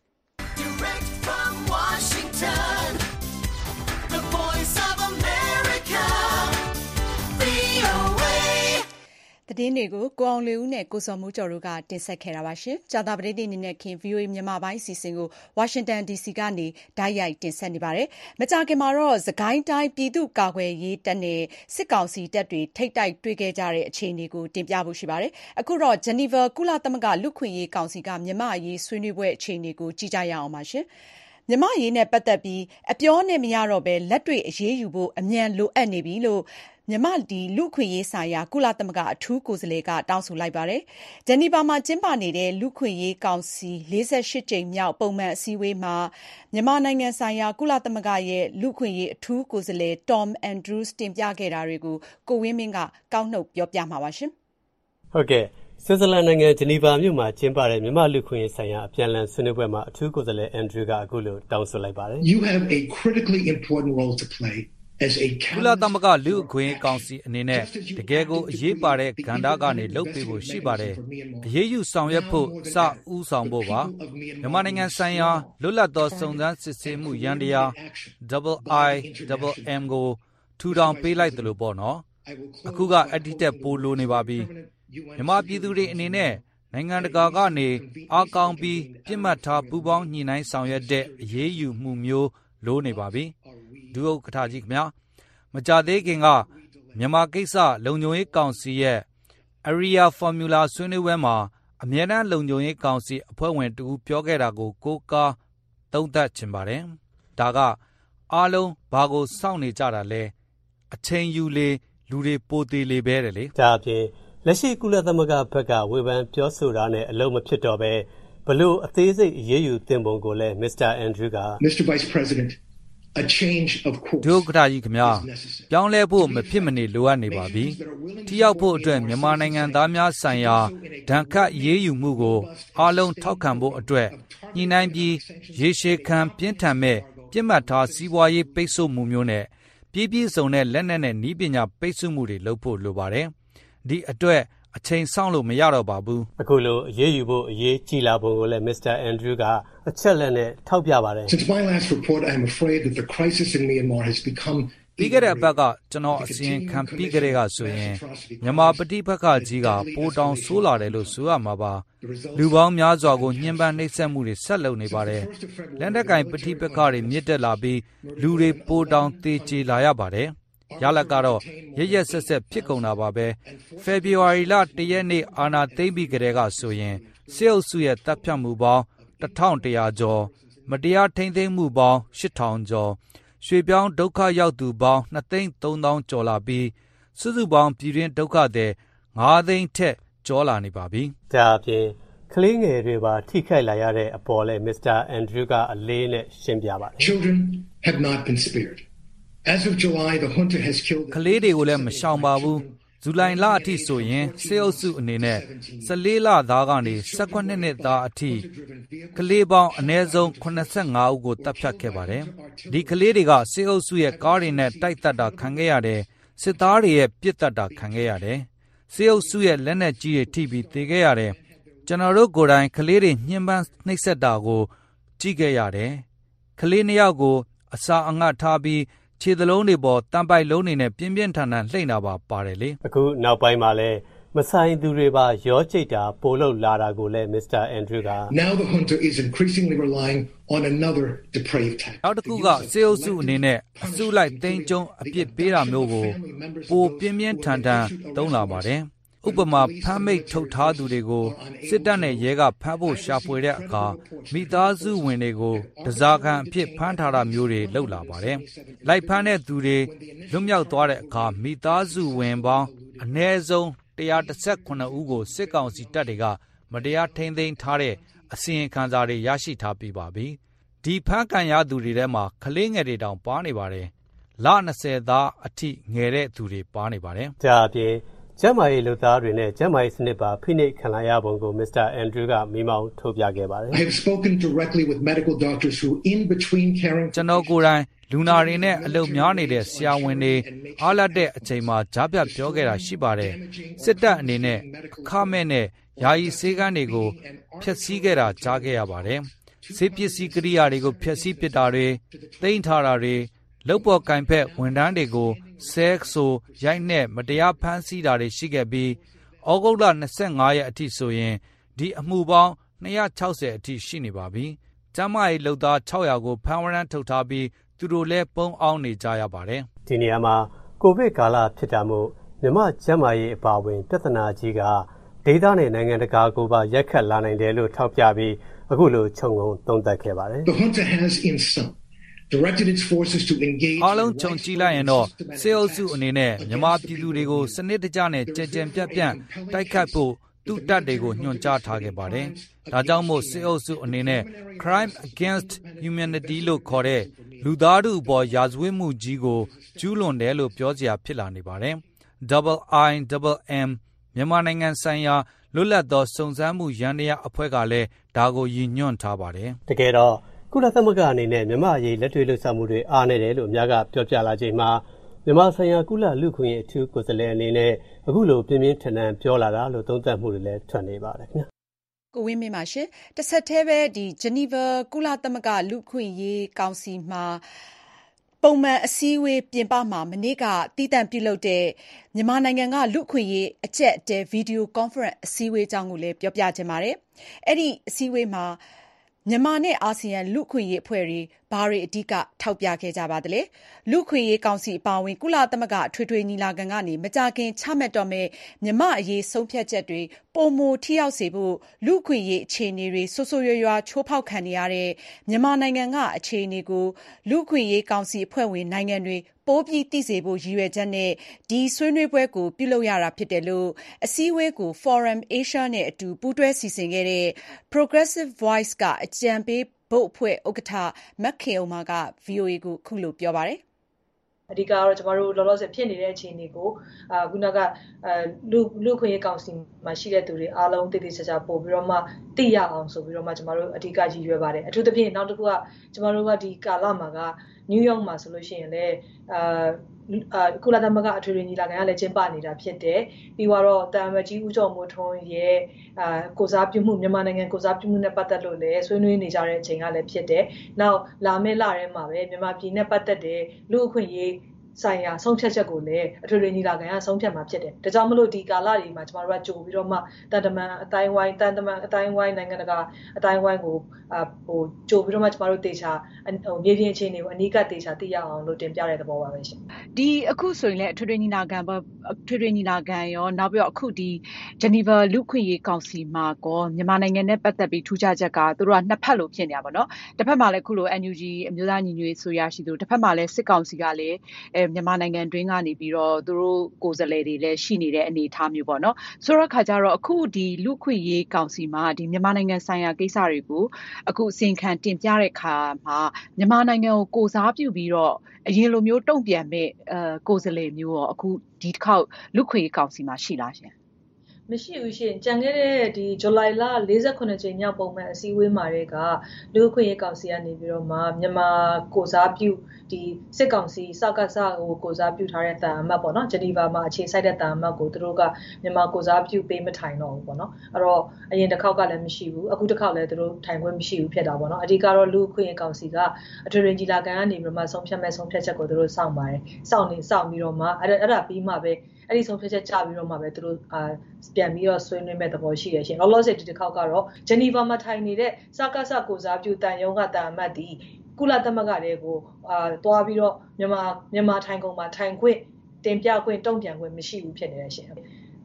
သတင်းတွေကိုကိုအောင်လေးဦးနဲ့ကိုစော်မိုးကျော်တို့ကတင်ဆက်ခဲ့တာပါရှင်။ကြာသပတေးနေ့နေ့ခင် ဗီအိုအေ မြန်မာပိုင်းအစီအစဉ်ကိုဝါရှင်တန် ဒီစီ ကနေဓာတ်ရိုက်တင်ဆက်နေပါတယ်။မကြာခင်မှာတော့စကိုင်းတိုင်းပြည်သူ့ကာကွယ်ရေးတပ်နဲ့စစ်ကောင်စီတပ်တွေထိပ်တိုက်တွေ့ခဲ့ကြတဲ့အခြေအနေကိုတင်ပြဖို့ရှိပါတယ်။အခုတော့ဂျနီဗာကုလသမဂ္ဂလူ့ခွင့်ရေးကောင်စီကမြန်မာအရေးဆွေးနွေးပွဲအခြေအနေကိုကြည့်ကြရအောင်ပါရှင်။မြန်မာအရေးနဲ့ပတ်သက်ပြီးအပြောနဲ့မရတော့ဘဲလက်တွေ့အရေးယူဖို့အမြန်လိုအပ်နေပြီလို့မြန်မာဒီလူခွင့်ရေးဆိုင်ရာကုလသမဂ္ဂအထူးကိုယ်စားလှယ်ကတောင်းဆိုလိုက်ပါတယ်။ဂျနီဗာမှာကျင်းပနေတဲ့လူခွင့်ရေးကောင်စီ၄၈ကြိမ်မြောက်ပုံမှန်အစည်းအဝေးမှာမြန်မာနိုင်ငံဆိုင်ရာကုလသမဂ္ဂရဲ့လူခွင့်ရေးအထူးကိုယ်စားလှယ် Tom Andrews တင်ပြခဲ့တာတွေကိုကိုဝင်းမင်းကကောက်နှုတ်ပြောပြမှာပါရှင်။ဟုတ်ကဲ့ဆွစ်ဇာလန်နိုင်ငံဂျနီဗာမြို့မှာကျင်းပတဲ့မြန်မာလူခွင့်ရေးဆိုင်ရာအပြန်အလှန်ဆွေးနွေးပွဲမှာအထူးကိုယ်စားလှယ် Andrew ကအခုလိုတောင်းဆိုလိုက်ပါတယ်။ You have a critically important role to play as a ကုလသမဂ္ဂလူ့အခွင့်အရေးကောင်စီအနေနဲ့တကယ်ကိုအရေးပါတဲ့ကဏ္ဍကနေလှုပ်ပေးဖို့ရှိပါတယ်။အရေးယူဆောင်ရွက်ဖို့စဦးဆောင်ဖို့ပါ။မြန်မာနိုင်ငံဆိုင်ရာလွတ်လပ်သောစုံစမ်းစစ်ဆေးမှုရန်တရား Double I Double M ကိုထူထောင်ပေးလိုက်တယ်လို့ပေါ့နော်။အခုကအတိတ်တက်ပိုလိုနေပါပြီ။မြန်မာပြည်သူတွေအနေနဲ့နိုင်ငံတကာကနေအားကောင်းပြီးပြစ်မှတ်ထားပူးပေါင်းညှိနှိုင်းဆောင်ရွက်တဲ့အရေးယူမှုမျိုးလိုနေပါပြီ။ဒုဥက္ကဋ္ဌကြီးခင်ဗျာမကြသေးခင်ကမြန်မာကိစ္စလုံခြုံရေးကောင်စီရဲ့ Area Formula ဆွေးနွေးပွဲမှာအမြဲတမ်းလုံခြုံရေးကောင်စီအဖွဲ့ဝင်တူပြောခဲ့တာကိုကိုးကားသုံးသပ်ချင်ပါတယ်။ဒါကအားလုံးဘာကိုစောင့်နေကြတာလဲအချိန်ယူလေလူတွေပိုသေးလေပဲလေ။ဒါအပြင်လက်ရှိကုလသမဂ္ဂဘက်ကဝေဖန်ပြောဆိုတာနဲ့အလုံးမဖြစ်တော့ပဲဘလို့အသေးစိတ်အရေးယူသင့်ပုံကိုလည်း Mister Andrew က Mister Vice President a change of course ဒုက္ခကြီးခင်ဗျာပြောင်းလဲဖို့မဖြစ်မနေလိုအပ်နေပါပြီထိရောက်ဖို့အတွက်မြန်မာနိုင်ငံသားများဆိုင်ရာဒဏ်ခတ်ရေးယူမှုကိုအားလုံးထောက်ခံဖို့အတွက်ညှိနှိုင်းပြီးရေရှည်ခံပြင်းထန်မဲ့ပြစ်မှတ်ထားစီးပွားရေးပိတ်ဆို့မှုမျိုးနဲ့ပြည်ပြည့်စုံတဲ့လက်နက်နဲ့နည်းပညာပိတ်ဆို့မှုတွေလုပ်ဖို့လိုပါတယ်ဒီအတွက်အချိန်ဆောင်လို့မရတော့ပါဘူးအခုလိုအရေးယူဖို့အရေးကြီးလာပုံကိုလည်း Mister Andrew ကအချက်လက်နဲ့ထောက်ပြပါတယ် Since my last report I am afraid that the crisis in Myanmar has become ပြီးခဲ့တဲ့အပတ်ကကျွန်တော်အစီရင်ခံပြီးကြတဲ့ကဆိုရင်မြန်မာပဋိပက္ခကြီးကပိုတောင်ဆိုးလာတယ်လို့ဆိုရမှာပါလူပေါင်းများစွာကိုညှဉ်းပန်းနှိပ်စက်မှုတွေဆက်လုပ်နေပါတယ်လက်နက်ကင်ပဋိပက္ခတွေမြင့်တက်လာပြီးလူတွေပိုတောင်သေကျေလာရပါတယ်ရလကတော့ရရက်ဆက်ဆက်ဖြစ်ကုန်တာပါပဲဖေဖော်ဝါရီလတရက်နေ့အာဏာသိမ်းပြီးကြတဲ့ကဆိုရင်စစ်အုပ်စုရဲ့တပ်ဖြတ်မှုပေါင်းတစ်ထောင်တစ်ရာကျော်မတရားထိန်းသိမ်းမှုပေါင်းရှစ်ထောင်ကျော်ရွှေပြောင်းဒုက္ခရောက်သူပေါင်းနှစ်သိန်းသုံးသောင်းကျော်လာပြီးစုစုပေါင်းပြည်တွင်းဒုက္ခသည်ငါးသိန်းထက်ကျော်လာနေပါပြီဒါအပြင်ကလေးငယ်တွေပါထိခိုက်လာရတဲ့အပေါ်လဲ Mister Andrew ကအလေးနဲ့ရှင်းပြပါတယ် Children have not been spared As of July the junta has killed ကလေးတွေကိုလည်းမရှောင်ပါဘူးဇူလိုင်လအထိဆိုရင်စေအုပ်စုအနေနဲ့ဆယ်လေးလသားကနေဆယ်ခုနှစ်သားအထိကလေးပေါင်းအနည်းဆုံးခုနှစ်ဆယ့်ငါးဦးကိုတပ်ဖြတ်ခဲ့ပါတယ်ဒီကလေးတွေကစေအုပ်စုရဲ့ကားတွေနဲ့တိုက်တက်တာခံခဲ့ရတယ်စစ်သားတွေရဲ့ပြစ်တက်တာခံခဲ့ရတယ်စေအုပ်စုရဲ့လက်နက်ကြီးတွေထိပြီးသေခဲ့ရတယ်ကျွန်တော်တို့ကိုယ်တိုင်ကလေးတွေညှဉ်းပန်းနှိပ်စက်တာကိုကြည့်ခဲ့ရတယ်ကလေးနှစ်ယောက်ကိုအစာအငတ်ထားပြီးခြေသလုံးတွေပေါ်တံပိုက်လုံးတွေနဲ့ပြင်းပြင်းထန်ထန်လှိမ့်တာပါပါတယ်လေအခုနောက်ပိုင်းမှာလဲမဆိုင်သူတွေပါရောကျိတ်တာပိုလို့လာတာကိုလဲ Mister Andrew က Now the junta is increasingly relying on another depraved tactic နောက်တစ်ခုကစေအုပ်စုအနေနဲ့အစုလိုက်သိမ်းကျုံအပြစ်ပေးတာမျိုးကိုပိုပြင်းပြင်းထန်ထန်သုံးလာပါတယ်ဥပမာဖမ်းမိတ်ထုတ်ထားသူတွေကိုစစ်တပ်နဲ့ရဲကဖမ်းဖို့ရှာဖွေတဲ့အခါမိသားစုဝင်တွေကိုတစားခံအဖြစ်ဖမ်းထားတာမျိုးတွေလုပ်လာပါတယ်။လိုက်ဖမ်းတဲ့သူတွေလွတ်မြောက်သွားတဲ့အခါမိသားစုဝင်ပေါင်းအနည်းဆုံးone hundred eighty-nineဦးကိုစစ်ကောင်စီတပ်တွေကမတရားထိန်းသိမ်းထားတဲ့အစီရင်ခံစာတွေရရှိထားပြီးပါပြီ။ဒီဖမ်းကန်ရသူတွေထဲမှာကလေးငယ်တွေတောင်ပါနေပါတယ်။လtwentyသားအထိငယ်တဲ့သူတွေပါနေပါတယ်။ဒါအပြင်ကျန်းမာရေးလုပ်သားတွေနဲ့ကျန်းမာရေးစနစ်ပါဖိနှိပ်ခံရပုံကို Mister Andrew ကမိမောင်းထုတ်ပြခဲ့ပါတယ် I have spoken directly with medical doctors who in between caring ကျွန်တော်ကိုယ်တိုင်လူနာတွေနဲ့အလုပ်များနေတဲ့ဆရာဝန်တွေအားလတ်တဲ့အချိန်မှာကြားပြပြောခဲ့တာရှိပါတယ်စစ်တပ်အနေနဲ့အခမဲ့နဲ့ယာယီဆေးကမ်းတွေကိုဖျက်ဆီးခဲ့တာကြားခဲ့ရပါတယ်ဆေးပစ္စည်းကိရိယာတွေကိုဖျက်ဆီးပစ်တာတွေသိမ်းထားတာတွေလုပ်ပေါ်ကင်ဖက်ဝန်ထမ်းတွေကိုဆဲဆိုရိုက်နှက်မတရားဖမ်းဆီးတာတွေရှိခဲ့ပြီးဩဂုတ်လtwenty-fiveရက်အထိဆိုရင်ဒီအမှုပေါင်းtwo hundred sixtyအထိရှိနေပါပြီကျန်းမာရေးလုပ်သားsix hundredကိုဖမ်းဝရမ်းထုတ်ထားပြီးသူတို့လည်းပုံအောင်နေကြရပါတယ်ဒီနေရာမှာကိုဗစ်ကာလဖြစ်တာမို့မြန်မာကျန်းမာရေးအပါအဝင်ပြဿနာကြီးကဒေသနဲ့နိုင်ငံတကာကိုပါရက်ခတ်လာနိုင်တယ်လို့ထောက်ပြပြီးအခုလိုခြုံငုံသုံးသပ်ခဲ့ပါတယ် The junta has in some directed its forces to engage အားလုံးခြုံကြည့်လိုက်ရင်တော့စေအုပ်စုအနေနဲ့မြန်မာပြည်သူတွေကိုစနစ်တကျနဲ့ကြင်ကြင်ပြတ်ပြတ်တိုက်ခတ်ဖို့သူ့တပ်တွေကိုညွှန်ကြားထားခဲ့ပါတယ်။ဒါကြောင့်မို့စေအုပ်စုအနေနဲ့ crime against humanity လို့ခေါ်တဲ့လူသားထုအပေါ်ရာဇဝတ်မှုကြီးကိုကျူးလွန်တယ်လို့ပြောစရာဖြစ်လာနေပါတယ်။ Double I Double M မြန်မာနိုင်ငံဆိုင်ရာလွတ်လပ်သောစုံစမ်းမှုရန်တရားအဖွဲ့ကလည်းဒါကိုရည်ညွှန်းထားပါတယ်။တကယ်တော့ကုလသမဂ္ဂအနေနဲ့မြန်မာအရေးလက်တွေ့လှုပ်ဆောင်မှုတွေအားနေတယ်လို့အများကပြောပြလာချိန်မှာမြန်မာဆိုင်ရာကုလလူခွင့်ရေးအထူးကိုယ်စားလှယ်အနေနဲ့အခုလိုပြင်းပြင်းထန်ထန်ပြောလာတာလို့သုံးသပ်မှုတွေလည်းထွက်နေပါတယ်ခင်ဗျာကိုဝင်းမင်းပါရှင်တစ်ဆက်တည်းပဲဒီဂျနီဗာကုလသမဂ္ဂလူခွင့်ရေးကောင်စီမှာပုံမှန်အစည်းအဝေးပြင်ပမှာမနေ့ကတည်တံ့ပြုလုပ်တဲ့မြန်မာနိုင်ငံကလူခွင့်ရေးအကျက်တဲဗီဒီယိုကွန်ဖရင့်အစည်းအဝေးအကြောင်းကိုလည်းပြောပြချင်ပါတယ်အဲ့ဒီအစည်းအဝေးမှာမြန်မာနဲ့အာဆီယံလူခွင့်ရေးအဖွဲ့တွေဘာတွေအဓိကထောက်ပြခဲ့ကြပါသလဲလူခွင့်ရေးကောင်စီအပါအဝင်ကုလသမဂ္ဂထွေထွေညီလာခံကနေမကြာခင်ချမှတ်တော့မဲ့မြန်မာအရေးဆုံးဖြတ်ချက်တွေပုံမထိရောက်စေဖို့လူခွင့်ရေးအခြေအနေတွေဆွဆွရွရွချိုးဖောက်ခံနေရတဲ့မြန်မာနိုင်ငံကအခြေအနေကိုလူခွင့်ရေးကောင်စီအဖွဲ့ဝင်နိုင်ငံတွေပိုးပြီးသိစေဖို့ရည်ရွယ်ချက်နဲ့ဒီဆွေးနွေးပွဲကိုပြုလုပ်ရတာဖြစ်တယ်လို့အစည်းအဝေးကို Forum Asia နဲ့အတူပူးတွဲစီစဉ်ခဲ့တဲ့ Progressive Voice ကအကြံပေးဘုတ်အဖွဲ့ဥက္ကဋ္ဌမက်ခေအောင်မာက ဗွီအိုအေ ကိုခုလိုပြောပါတယ်အဓိကကတော့ကျွန်တော်တို့လောလောဆယ်ဖြစ်နေတဲ့အခြေအနေကိုအာခုနကအဲလူလူခွင့်ရေးကောင်စီမှာရှိတဲ့သူတွေအားလုံးတည်တည်ချာချာပို့ပြီးတော့မှသိရအောင်ဆိုပြီးတော့မှကျွန်တော်တို့အဓိကရည်ရွယ်ပါတယ်အထူးသဖြင့်နောက်တစ်ခုကကျွန်တော်တို့ကဒီကာလမှာကနယူးယောက်မှာဆိုလို့ရှိရင်လည်းအာအာကုလသမဂ္ဂအထွေထွေညီလာခံကလည်းကျင်းပနေတာဖြစ်တယ်ပြီးတော့တာမကြီးဦးကျော်မိုးထွန်းရဲ့အာကိုစားပြုမှုမြန်မာနိုင်ငံကိုစားပြုမှုနဲ့ပတ်သက်လို့လည်းဆွေးနွေးနေကြတဲ့အချိန်ကလည်းဖြစ်တယ်နောက်လာမယ့်လထဲမှာပဲမြန်မာပြည်နဲ့ပတ်သက်တဲ့လူအခွင့်အရေးဆိုင်ရာဆုံးဖြတ်ချက်ကိုလည်းအထွေထွေညီလာခံကဆုံးဖြတ်မှာဖြစ်တယ်ဒါကြောင့်မလို့ဒီကာလတွေမှာကျမတို့ကကြိုပြီးတော့မှတန်တမန်အတိုင်းဝိုင်းတန်တမန်အတိုင်းဝိုင်းနိုင်ငံတကာအတိုင်းဝိုင်းကိုအာဟိုကြိုပြီးတော့မှကျမတို့တေချာဟိုမြေပြင်အခြေအနေကိုအနီးကပ်တေချာသိရအောင်လို့တင်ပြတဲ့သဘောပါပဲရှင်ဒီအခုဆိုရင်လည်းအထွေထွေညီလာခံပေါ့ထွေထွေညီလာခံရောနောက်ပြီးတော့အခုဒီဂျနီဗာလူခွင့်ရေးကောင်စီမှာကောမြန်မာနိုင်ငံနဲ့ပတ်သက်ပြီးထူးခြားချက်ကသူတို့ကနှစ်ဖက်လို့ဖြစ်နေတာပေါ့နော်တစ်ဖက်မှာလည်းအခုလို N U G အမျိုးသားညီညွတ်ရေးဆိုရရှိသူတစ်ဖက်မှာလည်းစစ်ကောင်စီကလည်းအဲမြန်မာနိုင်ငံတွင်းကနေပြီးတော့သူတို့ကိုယ်စားလှယ်တွေလည်းရှိနေတဲ့အနေအထားမျိုးပေါ့နော်ဆိုတော့ခါကြတော့အခုဒီလူခွင့်ရေးကောင်စီမှာဒီမြန်မာနိုင်ငံဆိုင်ရာကိစ္စတွေကိုအခုအစီအခံတင်ပြတဲ့အခါမှာမြန်မာနိုင်ငံကိုကိုစားပြုပြီးတော့အရင်လိုမျိုးတုံ့ပြန်မဲ့အဲကိုယ်စားလှယ်မျိုးရောအခုဒီတစ်ခေါက်လူခွင့်ရေးကောင်စီမှာရှိလားရှင်မရှိဘူးရှင်ကြံခဲ့တဲ့ဒီဇူလိုင်လforty-nineကြိမ်မြောက်ပုံမှန်အစည်းအဝေးမှာတွေကလူ့အခွင့်အရေးကောင်စီကနေပြီးတော့မှမြန်မာကိုစားပြုဒီစစ်ကောင်စီစကားစဟိုကိုစားပြုထားတဲ့တာအမတ်ပေါ့နော်ဂျနီဗာမှာအခြေစိုက်တဲ့တာအမတ်ကိုသူတို့ကမြန်မာကိုစားပြုပေးမထိုင်တော့ဘူးပေါ့နော်အဲ့တော့အရင်တစ်ခေါက်ကလည်းမရှိဘူးအခုတစ်ခေါက်လည်းသူတို့ထိုင်ခွင့်မရှိဘူးဖြစ်တာပေါ့နော်အဓိကတော့လူ့အခွင့်အရေးကောင်စီကအထွေထွေကြီးလာကန်ကနေပြီးတော့မှဆုံးဖြတ်မဲ့ဆုံးဖြတ်ချက်ကိုသူတို့စောင့်ပါတယ်စောင့်နေစောင့်ပြီးတော့မှအဲ့အဲ့ဒါပြီးမှပဲအဲ့ဒီဆုံးဖြတ်ချက်ကြပြီးတော့မှပဲသူတို့အာပြန်ပြီးတော့ဆွေးနွေးမဲ့သဘောရှိရရှင်လောလောဆယ်ဒီတစ်ခေါက်ကတော့ဂျနီဗာမှာထိုင်နေတဲ့စကားစကိုစားပြုတန်ယုံကတာအမတ်ဒီကုလသမဂ္ဂတွေကိုအာတွားပြီးတော့မြန်မာမြန်မာထိုင်ကုန်မှာထိုင်ခွင့်တင်ပြခွင့်တုံ့ပြန်ခွင့်မရှိဘူးဖြစ်နေရရှင်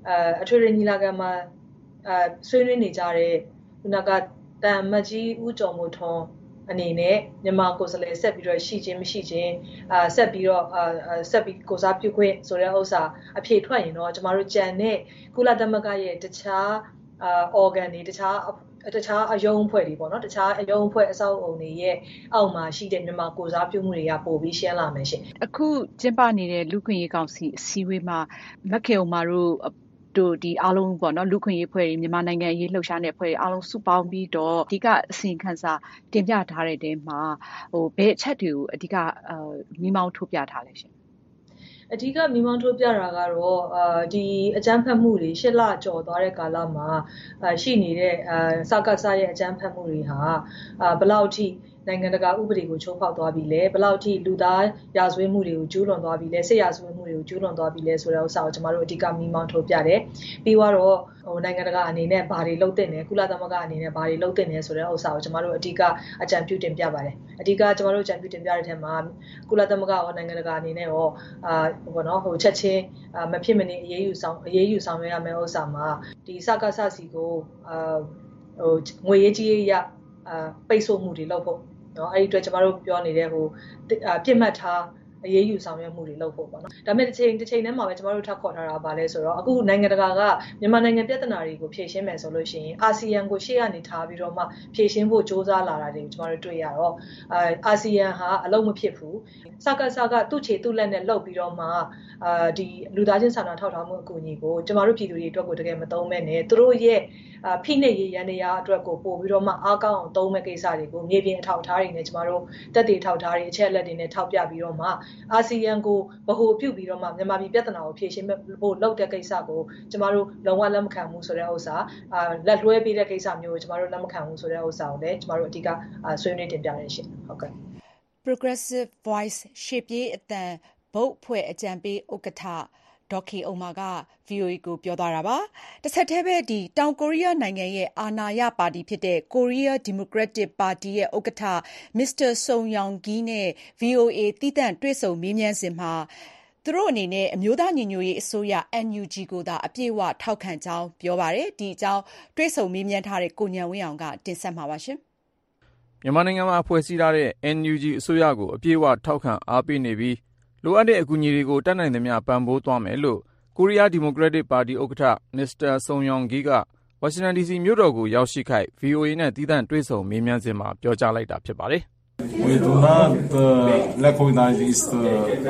အဲအထွေထွေညီလာခံမှာအဲဆွေးနွေးနေကြတဲ့ခုနကတန်မတ်ကြီးဦးကျော်မိုးထွန်းအနေနဲ့မြန်မာကိုယ်စားလှယ်ဆက်ပြီးတော့ရှိချင်းမရှိချင်းအာဆက်ပြီးတော့အာဆက်ပြီးကိုစားပြုခွင့်ဆိုတဲ့ဥစ္စာအဖြေထွက်ရင်တော့ကျမတို့ကြံတဲ့ကုလသမဂ္ဂရဲ့တခြားအာ organ တွေတခြားတခြားအယုံအဖွဲ့တွေပေါ့နော်တခြားအယုံအဖွဲ့အစောက်အုံတွေရဲ့အောက်မှာရှိတဲ့မြန်မာကိုစားပြုမှုတွေကပို့ပြီးရှင်းလာမယ်ရှင်အခုကျင်းပနေတဲ့လူခွင့်ရေးကောင်စီအစည်းအဝေးမှာမက်ခေုံမာတို့တို့ဒီအားလုံးပေါ့နော်လူခွင့်ရေးဖွဲ့တွေမြန်မာနိုင်ငံအရေးလှုပ်ရှားနေတဲ့ဖွဲ့တွေအားလုံးစုပေါင်းပြီးတော့အဓိကအစီရင်ခံစာတင်ပြထားတဲ့တဲမှာဟိုဘယ်အချက်တွေကိုအဓိကအာမိမောင်းထုတ်ပြထားလဲရှင်အဓိကမိမောင်းထုတ်ပြတာကတော့အာဒီအကြမ်းဖက်မှုတွေရှစ်လကျော်သွားတဲ့ကာလမှာအာရှိနေတဲ့အာစကားစားရဲ့အကြမ်းဖက်မှုတွေဟာအာဘလောက်ထိနိုင်ငံတကာဥပဒေကိုချိုးဖောက်သွားပြီလဲဘယ်လောက်ထိလူသားရာဇဝတ်မှုတွေကိုကျူးလွန်သွားပြီလဲစစ်ရာဇဝတ်မှုတွေကိုကျူးလွန်သွားပြီလဲဆိုတဲ့ဥစ္စာကိုကျွန်တော်တို့အဓိကမိမောင်းထုတ်ပြတယ်ပြီးတော့ဟိုနိုင်ငံတကာအနေနဲ့ဘာတွေလုပ်သင့်လဲကုလသမဂ္ဂအနေနဲ့ဘာတွေလုပ်သင့်လဲဆိုတဲ့ဥစ္စာကိုကျွန်တော်တို့အဓိကအကြံပြုတင်ပြပါတယ်အဓိကကျွန်တော်တို့အကြံပြုတင်ပြတဲ့ထဲမှာကုလသမဂ္ဂရောနိုင်ငံတကာအနေနဲ့ရောအာဘောနော်ဟိုချက်ချင်းမဖြစ်မနေအရေးယူဆောင်အရေးယူဆောင်ရွက်ရမယ့်ဥစ္စာမှာဒီစကားစစီကိုအာဟိုငွေရေးကြီးရေးရအာပိတ်ဆို့မှုတွေလုပ်ဖို့နော်အဲ့ဒီအတွက်ကျမတို့ပြောနေတဲ့ဟိုပြစ်မှတ်ထားအရေးယူဆောင်ရွက်မှုတွေလုပ်ဖို့ပေါ့နော်ဒါပေမဲ့တစ်ချိန်တစ်ချိန်တည်းမှာပဲကျမတို့ထပ်ခေါ်ထားတာပါလဲဆိုတော့အခုနိုင်ငံတကာကမြန်မာနိုင်ငံပြဿနာတွေကိုဖြေရှင်းမယ်ဆိုလို့ရှိရင်အာဆီယံကိုရှေ့ကနေထားပြီးတော့မှဖြေရှင်းဖို့စ조사လာတာတွေကိုကျမတို့တွေ့ရတော့အာအာဆီယံဟာအလုံးမဖြစ်ဘူးစကားစကားသူ့ခြေသူ့လက်နဲ့လှုပ်ပြီးတော့မှအာဒီလူသားချင်းစာနာထောက်ထားမှုအကူအညီကိုကျမတို့ပြည်သူတွေအတွက်ကိုတကယ်မသုံးမဲ့နဲ့သူတို့ရဲ့အာဖိနှိပ်ရေးရန်တရားအတွက်ကိုပို့ပြီးတော့မှအားကောင်းအောင်သုံးမဲ့ကိစ္စတွေကိုမြေပြင်အထောက်အထားတွေနဲ့ကျမတို့တက်တည်ထောက်ထားတွေအချက်အလက်တွေနဲ့ထောက်ပြပြီးတော့မှအာဆီယံကိုဗဟိုပြုပြီးတော့မှမြန်မာပြည်ပြဿနာကိုဖြေရှင်းဖို့လုပ်တဲ့ကိစ္စကိုကျမတို့လုံးဝလက်မခံဘူးဆိုတဲ့ဥစ္စာအာလက်လွှဲပေးတဲ့ကိစ္စမျိုးကိုကျမတို့လက်မခံဘူးဆိုတဲ့ဥစ္စာကိုလည်းကျမတို့အဓိကဆွေးနွေးတင်ပြရရှင်ဟုတ်ကဲ့ Progressive Voice ရှေ့ပြေးအတန်ဘုတ်ဖွဲ့အကြံပေးဥက္ကဋ္ဌဒေါက်ခေအုံမာက ဗွီအိုအေ ကိုပြောသွားတာပါတစ်ဆက်တည်းပဲဒီတောင်ကိုရီးယားနိုင်ငံရဲ့အာဏာရပါတီဖြစ်တဲ့ Korea Democratic Party ရဲ့ဥက္ကဋ္ဌ Mister Song Yong-gi နဲ့ ဗွီအိုအေ သီးသန့်တွေ့ဆုံမေးမြန်းစဉ်မှာသူတို့အနေနဲ့အမျိုးသားညီညွတ်ရေးအစိုးရ N U G ကိုသာအပြည့်အဝထောက်ခံကြောင်းပြောပါတယ်ဒီအကြောင်းတွေ့ဆုံမေးမြန်းထားတဲ့ကိုဉာဏ်ဝင်းအောင်ကတင်ဆက်မှာပါရှင်မြန်မာနိုင်ငံမှာဖွဲ့စည်းထားတဲ့ N U G အစိုးရကိုအပြည့်အဝထောက်ခံအားပေးနေပြီးလိုအပ်တဲ့အကူအညီတွေကိုတတ်နိုင်သမျှပံ့ပိုးသွားမယ်လို့ Korea Democratic Party ဥက္ကဋ္ဌ Mister Song Yong-gi က Washington ဒီ စီ မြို့တော်ကိုရောက်ရှိခိုက် ဗွီအိုအေ နဲ့သီးသန့်တွေ့ဆုံမေးမြန်းစဉ်မှာပြောကြားလိုက်တာဖြစ်ပါတယ်။ We do not uh, recognize the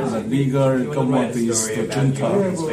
legal communities to junta.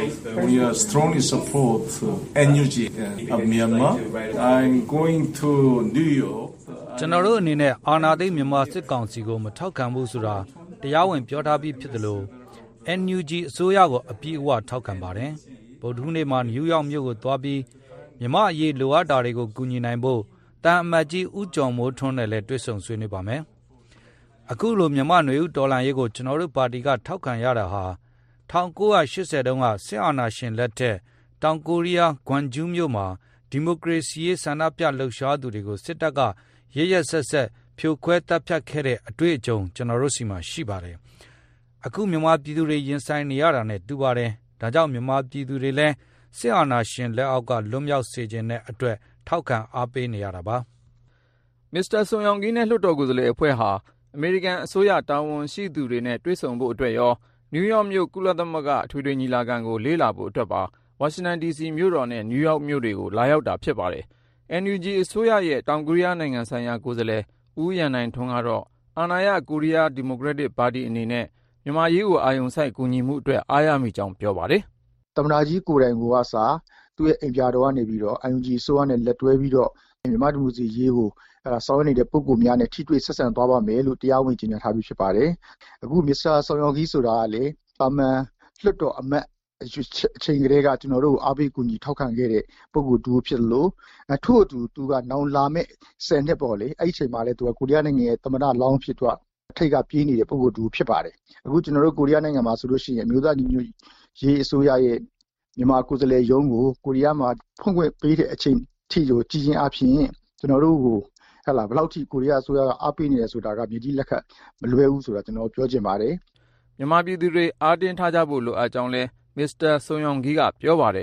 We uh, strongly support uh, N U G of Myanmar. I'm going to New York. ကျွန်တော်တို့အနေနဲ့အာဏာသိမ်းမြန်မာစစ်ကောင်စီကိုမထောက်ခံဘူးဆိုတာတရားဝင်ပြောထားပြီးဖြစ်တယ်လို့ N U G အစိုးရကိုအပြည့်အဝထောက်ခံပါတယ်။ဗုဒ္ဓဟူးနေ့မှာနယူးယောက်မြို့ကိုသွားပြီးမြန်မာအရေးလိုအပ်တာတွေကိုကူညီနိုင်ဖို့တန်အမတ်ကြီးဦးကျော်မိုးထွန်းနဲ့လည်းတွေ့ဆုံဆွေးနွေးပါမယ်။အခုလိုမြန်မာနွေဦးတော်လှန်ရေးကိုကျွန်တော်တို့ပါတီကထောက်ခံရတာဟာ၁၉၈၀တုန်းကစစ်အာဏာရှင်လက်ထက်တောင်ကိုရီးယားဂွမ်ဂျူးမြို့မှာဒီမိုကရေစီရေးဆန္ဒပြလှုပ်ရှားသူတွေကိုစစ်တပ်ကရရဆက်ဆက်ဖြိုခွဲတပ်ဖြတ်ခဲ့တဲ့အတွေ့အကြုံကျွန်တော်တို့စီမှာရှိပါတယ်။အခုမြန်မာပြည်သူတွေရင်ဆိုင်နေရတာနဲ့တူပါတယ်။ဒါကြောင့်မြန်မာပြည်သူတွေလည်းစစ်အာဏာရှင်လက်အောက်ကလွတ်မြောက်စေခြင်းတဲ့အတွက်ထောက်ခံအားပေးနေရတာပါ။ Mister Song Yong-gi နဲ့လွှတ်တော်ကိုယ်စားလှယ်အဖွဲ့ဟာအမေရိကန်အစိုးရတာဝန်ရှိသူတွေနဲ့တွေ့ဆုံဖို့အတွက်ရောနယူးယောက်မြို့ကုလသမဂ္ဂအထွေထွေညီလာခံကိုလေ့လာဖို့အတွက်ပါဝါရှင်တန် ဒီ စီ မြို့တော်နဲ့နယူးယောက်မြို့တွေကိုလာရောက်တာဖြစ်ပါတယ်။ N U G အစိုးရရဲ့တောင်ကိုရီးယားနိုင်ငံဆိုင်ရာကိုယ်စားလှယ်ဦးရန်နိုင်ထွန်းကတော့အာဏာရကိုရီးယားဒီမိုကရက်တစ်ပါတီအနေနဲ့မြန်မာရေးကိုအာရုံစိုက်ကူညီမှုအတွက်အားရမိကြောင်းပြောပါတယ်။သမ္မတကြီးကိုယ်တိုင်ကစားသူ့ရဲ့အိမ်ပြတော်ကနေပြီးတော့ N U G အစိုးရနဲ့လက်တွဲပြီးတော့မြန်မာဒီမိုကရေစီရေးကိုအဲဒါဆောင်ရွက်နေတဲ့ပုံကိုများနဲ့ထိတွေ့ဆက်ဆံသွားပါမယ်လို့တရားဝင်ကြေညာထားပြီးဖြစ်ပါတယ်။အခု Mister Song Yong-gi ဆိုတာကလေပါမန်လွှတ်တော်အမတ်အချိန်ကလေးကကျွန်တော်တို့အားပေးကူညီထောက်ခံခဲ့တဲ့ပုံကိုတူဖြစ်လို့ထို့အတူသူကနောင်လာမဲ့ဆယ်နှစ်ပေါ့လေအဲ့ဒီအချိန်မှာလဲသူကကိုရီးယားနိုင်ငံရဲ့သမ္မတလောင်းဖြစ်တော့ထိတ်ကပြေးနေတဲ့ပုံကိုတူဖြစ်ပါတယ်။အခုကျွန်တော်တို့ကိုရီးယားနိုင်ငံမှာဆိုလို့ရှိရင်အမျိုးသားညီညွတ်ရေးအစိုးရရဲ့မြန်မာကိုယ်စားလှယ်ရုံးကိုကိုရီးယားမှာဖွင့်ခွင့်ပေးတဲ့အချိန်ထိကိုကြည်ချင်းအဖြစ်ကျွန်တော်တို့ကိုဟဲ့လားဘယ်လောက်ထိကိုရီးယားအစိုးရကအားပေးနေလဲဆိုတာကမြေကြီးလက်ခတ်မလွယ်ဘူးဆိုတာကျွန်တော်ပြောချင်ပါတယ်။မြန်မာပြည်သူတွေအားတင်းထားကြဖို့လိုအပ်ကြောင်းလဲMister Song Yong-gi ကပြောပါတယ်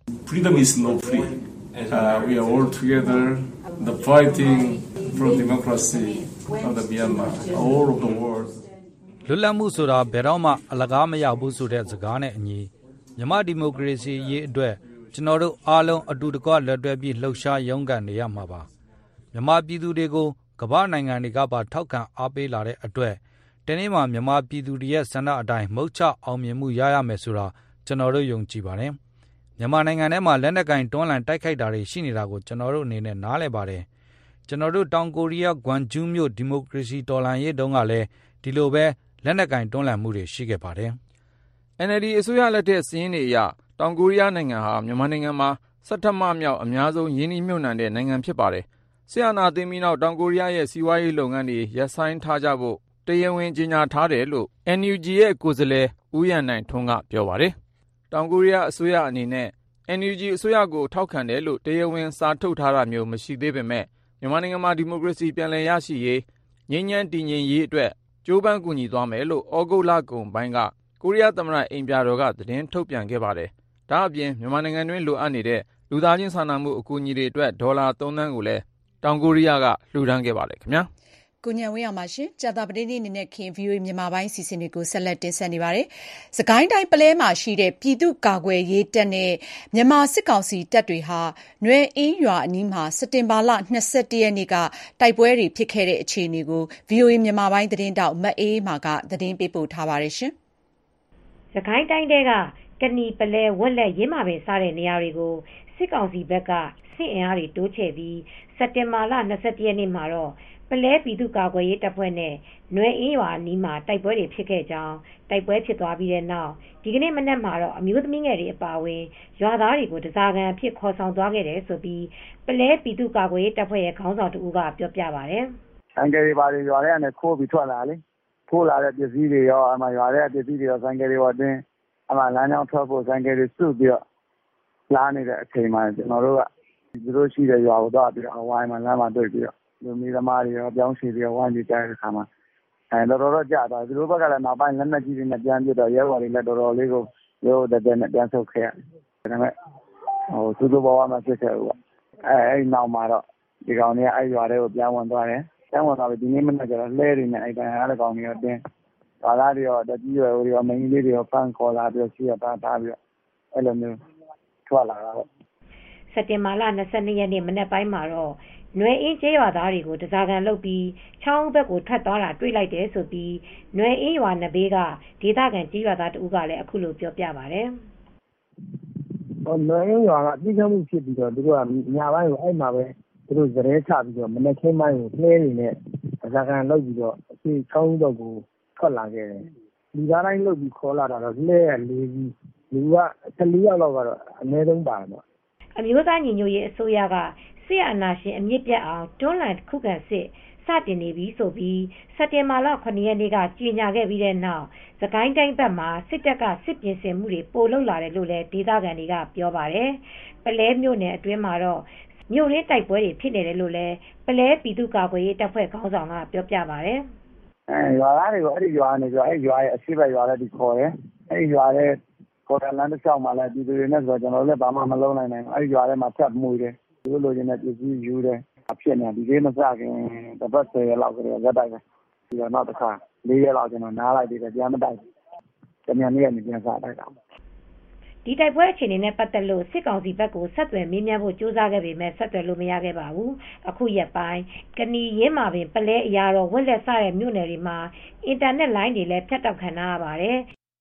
Freedom is not free. Uh, we are all together, the fighting for democracy of the Myanmar, all of the world. လွတ်လပ်မှုဆိုတာဘယ်တော့မှအလကားမရဘူးဆိုတဲ့စကားနဲ့အညီမြန်မာဒီမိုကရေစီရေးအတွက်ကျွန်တော်တို့အားလုံးအတူတကွလက်တွဲပြီးလှုပ်ရှားရုန်းကန်နေရမှာပါမြန်မာပြည်သူတွေကိုကမ္ဘာနိုင်ငံတွေကပါထောက်ခံအားပေးလာတဲ့အတွက်တနေ့မှမြန်မာပြည်သူတွေရဲ့ဆန္ဒအတိုင်းမုတ်ချအောင်မြင်မှုရရမယ်ဆိုတာကျွန်တော်တို့ယုံကြည်ပါတယ်မြန်မာနိုင်ငံထဲမှာလက်နက်ကင်တွန်းလှန်တိုက်ခိုက်တာတွေရှိနေတာကိုကျွန်တော်တို့အနေနဲ့နားလည်ပါတယ်ကျွန်တော်တို့တောင်ကိုရီးယားဂွမ်ဂျူးမြို့ဒီမိုကရေစီတော်လှန်ရေးတုန်းကလည်းဒီလိုပဲလက်နက်ကင်တွန်းလှန်မှုတွေရှိခဲ့ပါတယ်အန် အယ်လ် ဒီ အစိုးရလက်ထက်စီးရင်တွေအရတောင်ကိုရီးယားနိုင်ငံဟာမြန်မာနိုင်ငံမှာဆဋ္ဌမမြောက်အများဆုံးရင်းနှီးမြှုပ်နှံတဲ့နိုင်ငံဖြစ်ပါတယ်။ဆီယနာသိမ်းပြီးနောက်တောင်ကိုရီးယားရဲ့စီးပွားရေးလုပ်ငန်းတွေရပ်ဆိုင်းထားကြဖို့တရားဝင်ကြေညာထားတယ်လို့ အန် ယူ ဂျီ ရဲ့ကိုယ်စားလှယ်ဦးရန်နိုင်ထွန်းကပြောပါတယ်။တောင်ကိုရီးယားအစိုးရအနေနဲ့ အန် ယူ ဂျီ အစိုးရကိုထောက်ခံတယ်လို့တရားဝင်စာထုတ်ထားတာမျိုးမရှိသေးပေမဲ့မြန်မာနိုင်ငံမှာဒီမိုကရေစီပြန်လည်ရရှိရေးငြိမ်းချမ်းတည်ငြိမ်ရေးအတွက်ကြိုးပမ်းကူညီသွားမယ်လို့ဩဂုတ်လကုန်ပိုင်းကကိုရီးယားသမ္မတအိမ်ပြာတော်ကသတင်းထုတ်ပြန်ခဲ့ပါတယ်။ဒါအပြင်မြန်မာနိုင်ငံတွင်းလိုအပ်နေတဲ့လူသားချင်းစာနာမှုအကူအညီတွေအတွက်ဒေါ်လာသုံးသန်းကိုလည်းတောင်ကိုရီးယားကလှူဒါန်းခဲ့ပါတယ်ခင်ဗျာ။ကိုညံဝင်းအောင်ပါရှင်ကြာတာပတေးနေ့နေ့နဲ့ခင် ဗွီအိုအေ မြန်မာပိုင်းစီစဉ်တွေကိုဆက်လက်တင်ဆက်နေပါတယ်။စကိုင်းတိုင်းပလဲမှာရှိတဲ့ပြည်သူ့ကာကွယ်ရေးတပ်နဲ့မြန်မာစစ်ကောင်စီတပ်တွေဟာနွယ်အင်းရွာအနီးမှာစက်တင်ဘာလ၂၁ရက်နေ့ကတိုက်ပွဲတွေဖြစ်ခဲ့တဲ့အခြေအနေကို ဗွီအိုအေ မြန်မာပိုင်းသတင်းတောက်မအေးမာကသတင်းပေးပို့ထားပါတယ်ရှင်။စကိုင်းတိုင်းတဲကကနီပလဲဝက်လက်ရင်းမာပင်စတဲ့နေရာတွေကိုစစ်ကောင်စီဘက်ကစစ်အင်အားတွေတိုးချဲ့ပြီးစက်တင်ဘာလ၂၁ရက်နေ့မှာတော့ပလဲပြည်သူ့ကာကွယ်ရေးတပ်ဖွဲ့နဲ့နွယ်အင်းရွာအနီးမှာတိုက်ပွဲတွေဖြစ်ခဲ့ကြောင်းတိုက်ပွဲဖြစ်သွားပြီးတဲ့နောက်ဒီကနေ့မနက်မှာတော့အမျိုးသမီးငယ်တွေအပါအဝင်ရွာသားတွေကိုတစားကန်ဖြစ်ခေါ်ဆောင်သွားခဲ့တယ်ဆိုပြီးပလဲပြည်သူ့ကာကွယ်ရေးတပ်ဖွဲ့ရဲ့ခေါင်းဆောင်တဦးကပြောပြပါတယ်။ဆိုင်ကယ်တွေပါတွေရွာထဲကနေခိုးပြီးထွက်လာလေ။ခိုးလာတဲ့ပစ္စည်းတွေရောအမှရွာထဲပစ္စည်းတွေရောဆိုင်ကယ်တွေပေါ်တင်အမှလမ်းကြောင်းထွက်ဖို့ဆိုင်ကယ်တွေစုပြီးတော့လာနေတဲ့အချိန်မှာကျွန်တော်တို့ကသူတို့ရှိတဲ့ရွာကိုတော့ပြီးတော့ဝိုင်းမှာလမ်းမှာတွေ့ပြီးတော့လူမီသမားတွေရောပြောင်းစီတွေရောဝိုင်းပြီးကြားတဲ့ခါမှာအဲတော်တော်ကြာသွားသူတို့ဘက်ကလည်းနောက်ပိုင်းလက်နက်ကြီးတွေနဲ့ပြန်ပြတော့ရဲဘော်တွေလည်းတော်တော်လေးကိုရိုးတဲ့တဲ့နဲ့ပြန်ဆုတ်ခဲ့ရတယ်ဒါပေမဲ့ဟိုသူတို့ဘဝမှာဖြစ်ခဲ့ဘူးအဲအဲ့နောက်မှာတော့ဒီကောင်တွေကအဲ့ရွာတွေကိုပြန်ဝင်သွားတယ်ပြန်ဝင်သွားပြီးဒီနေ့မနေ့ကျတော့လှဲတွေနဲ့အဲ့တိုင်းအားတဲ့ကောင်တွေရောတင်းဘာသာတွေရောတကြီးရွယ်တွေရောမင်းကြီးတွေရောဖန်ခေါ်လာပြီးတော့ရှိရတာထားပြီးတော့အဲ့လိုမျိုးထွက်လာတာပေါ့စက်တင်ဘာလ၂၂ရက်နေ့မနက်ပိုင်းမှာတော့နွယ်အင်းကျေးရွာသားတွေကိုတစားကန်လုပ်ပြီးချောင်းဘက်ကိုထွက်သွားတာတွေ့လိုက်တယ်ဆိုပြီးနွယ်အင်းရွာနဘေးကဒေသခံကျေးရွာသားတဦးကလည်းအခုလိုပြောပြပါတယ်။ဟောနွယ်အင်းရွာကအပြစ်ချမှုဖြစ်ပြီးတော့သူတို့ကညပိုင်းကိုအဲ့မှာပဲသူတို့ဇရဲချပြီးတော့မနေ့ခင်းပိုင်းကိုနှဲနေနဲ့တစားကန်လုပ်ပြီးတော့အချင်းချောင်းဘက်ကိုထွက်လာခဲ့တယ်။ဒီသားတိုင်းလုပ်ပြီးခေါ်လာတာတော့လှဲရလေးကြီးလူက၁၄ယောက်လောက်ကတော့အနည်းဆုံးပါတယ်ပေါ့။အမျိုးသားညီညွတ်ရေးအစိုးရကစစ်အာဏာရှင်အမြင့်ပြတ်အောင်တွန်းလှန်ခုခံစစ်စတင်နေပြီဆိုပြီးစက်တင်ဘာလခုနှစ်ရက်နေ့ကကြေညာခဲ့ပြီးတဲ့နောက်စကိုင်းတိုင်းဘက်မှာစစ်တပ်ကစစ်ပြင်ဆင်မှုတွေပိုလုပ်လာတယ်လို့လည်းဒေသခံတွေကပြောပါတယ်။ပလဲမြို့နယ်အတွင်းမှာတော့မြို့ရင်းတိုက်ပွဲတွေဖြစ်နေတယ်လို့လည်းပလဲပြည်သူ့ကာကွယ်ရေးတပ်ဖွဲ့ခေါင်းဆောင်ကပြောပြပါတယ်။အဲရွာသားတွေကိုအဲ့ဒီရွာနေဆိုအဲ့ရွာရဲ့အရှိတ်ရွာလည်းဒီခေါ်တယ်။အဲ့ဒီရွာရဲ့ခေါ်တယ်လမ်းတစ်လျှောက်မှာလည်းပြည်သူတွေနဲ့ဆိုတော့ကျွန်တော်လည်းဘာမှမလုပ်နိုင်နိုင်ဘူး။အဲ့ဒီရွာထဲမှာဖြတ်မှုတယ်သူတို့လိုချင်တဲ့ပစ္စည်းယူတယ်အဖြစ်နေဒီလေးမစခင်တပတ်ဆယ်ရက်လောက်ကလေးရက်တိုက်ပဲဒီတော့နောက်တစ်ခါလေးရက်လောက်ကျွန်တော်နားလိုက်ပြီးတော့ပြန်မတိုက်တမြန်နေ့ကနေပြန်စားတိုက်တာဒီတိုက်ပွဲအခြေအနေနဲ့ပတ်သက်လို့စစ်ကောင်စီဘက်ကိုဆက်သွယ်မေးမြန်းဖို့ကြိုးစားခဲ့ပေမဲ့ဆက်သွယ်လို့မရခဲ့ပါဘူးအခုရက်ပိုင်းကနီရင်းမှာပင်ပလဲအရာတော်ဝက်လက်စတဲ့မြို့နယ်တွေမှာအင်တာနက်လိုင်းတွေလည်းဖြတ်တောက်ခံရပါတယ်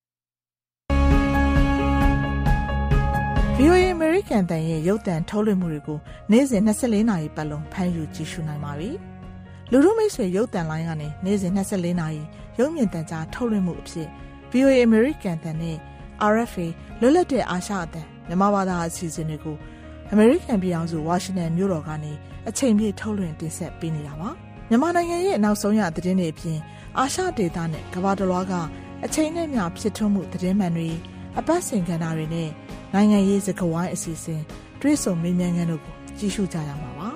ဗီအိုအေ American တန်ရဲ့ရုပ်သံထုတ်လွှင့်မှုတွေကိုနေ့စဉ်၂၄နာရီပတ်လုံးဖမ်းယူကြည့်ရှုနိုင်ပါပြီ။လူထုမိတ်ဆွေရုပ်သံလိုင်းကနေနေ့စဉ်၂၄နာရီရုပ်မြင်သံကြားထုတ်လွှင့်မှုအဖြစ် ဗီအိုအေ American တန်နဲ့ အာရ် အက်ဖ် အေ လွတ်လပ်တဲ့အာရှအသံမြန်မာဘာသာအစီအစဉ်တွေကို American ပြည်ထောင်စုဝါရှင်တန်မြို့တော်ကနေအချိန်ပြည့်ထုတ်လွှင့်တင်ဆက်ပေးနေတာပါ။မြန်မာနိုင်ငံရဲ့နောက်ဆုံးရသတင်းတွေအပြင်အာရှဒေသနဲ့ကမ္ဘာတစ်လွှားကအချိန်နဲ့မျှဖြစ်ထွန်းမှုသတင်းမှန်တွေအပတ်စဉ်ကဏ္ဍတွေနဲ့နိုင်ငံရေးစကားဝိုင်းအစီအစဉ်တွေ့ဆုံမေးမြန်းခန်းတို့ကိုကြည့်ရှုကြရမှာပါ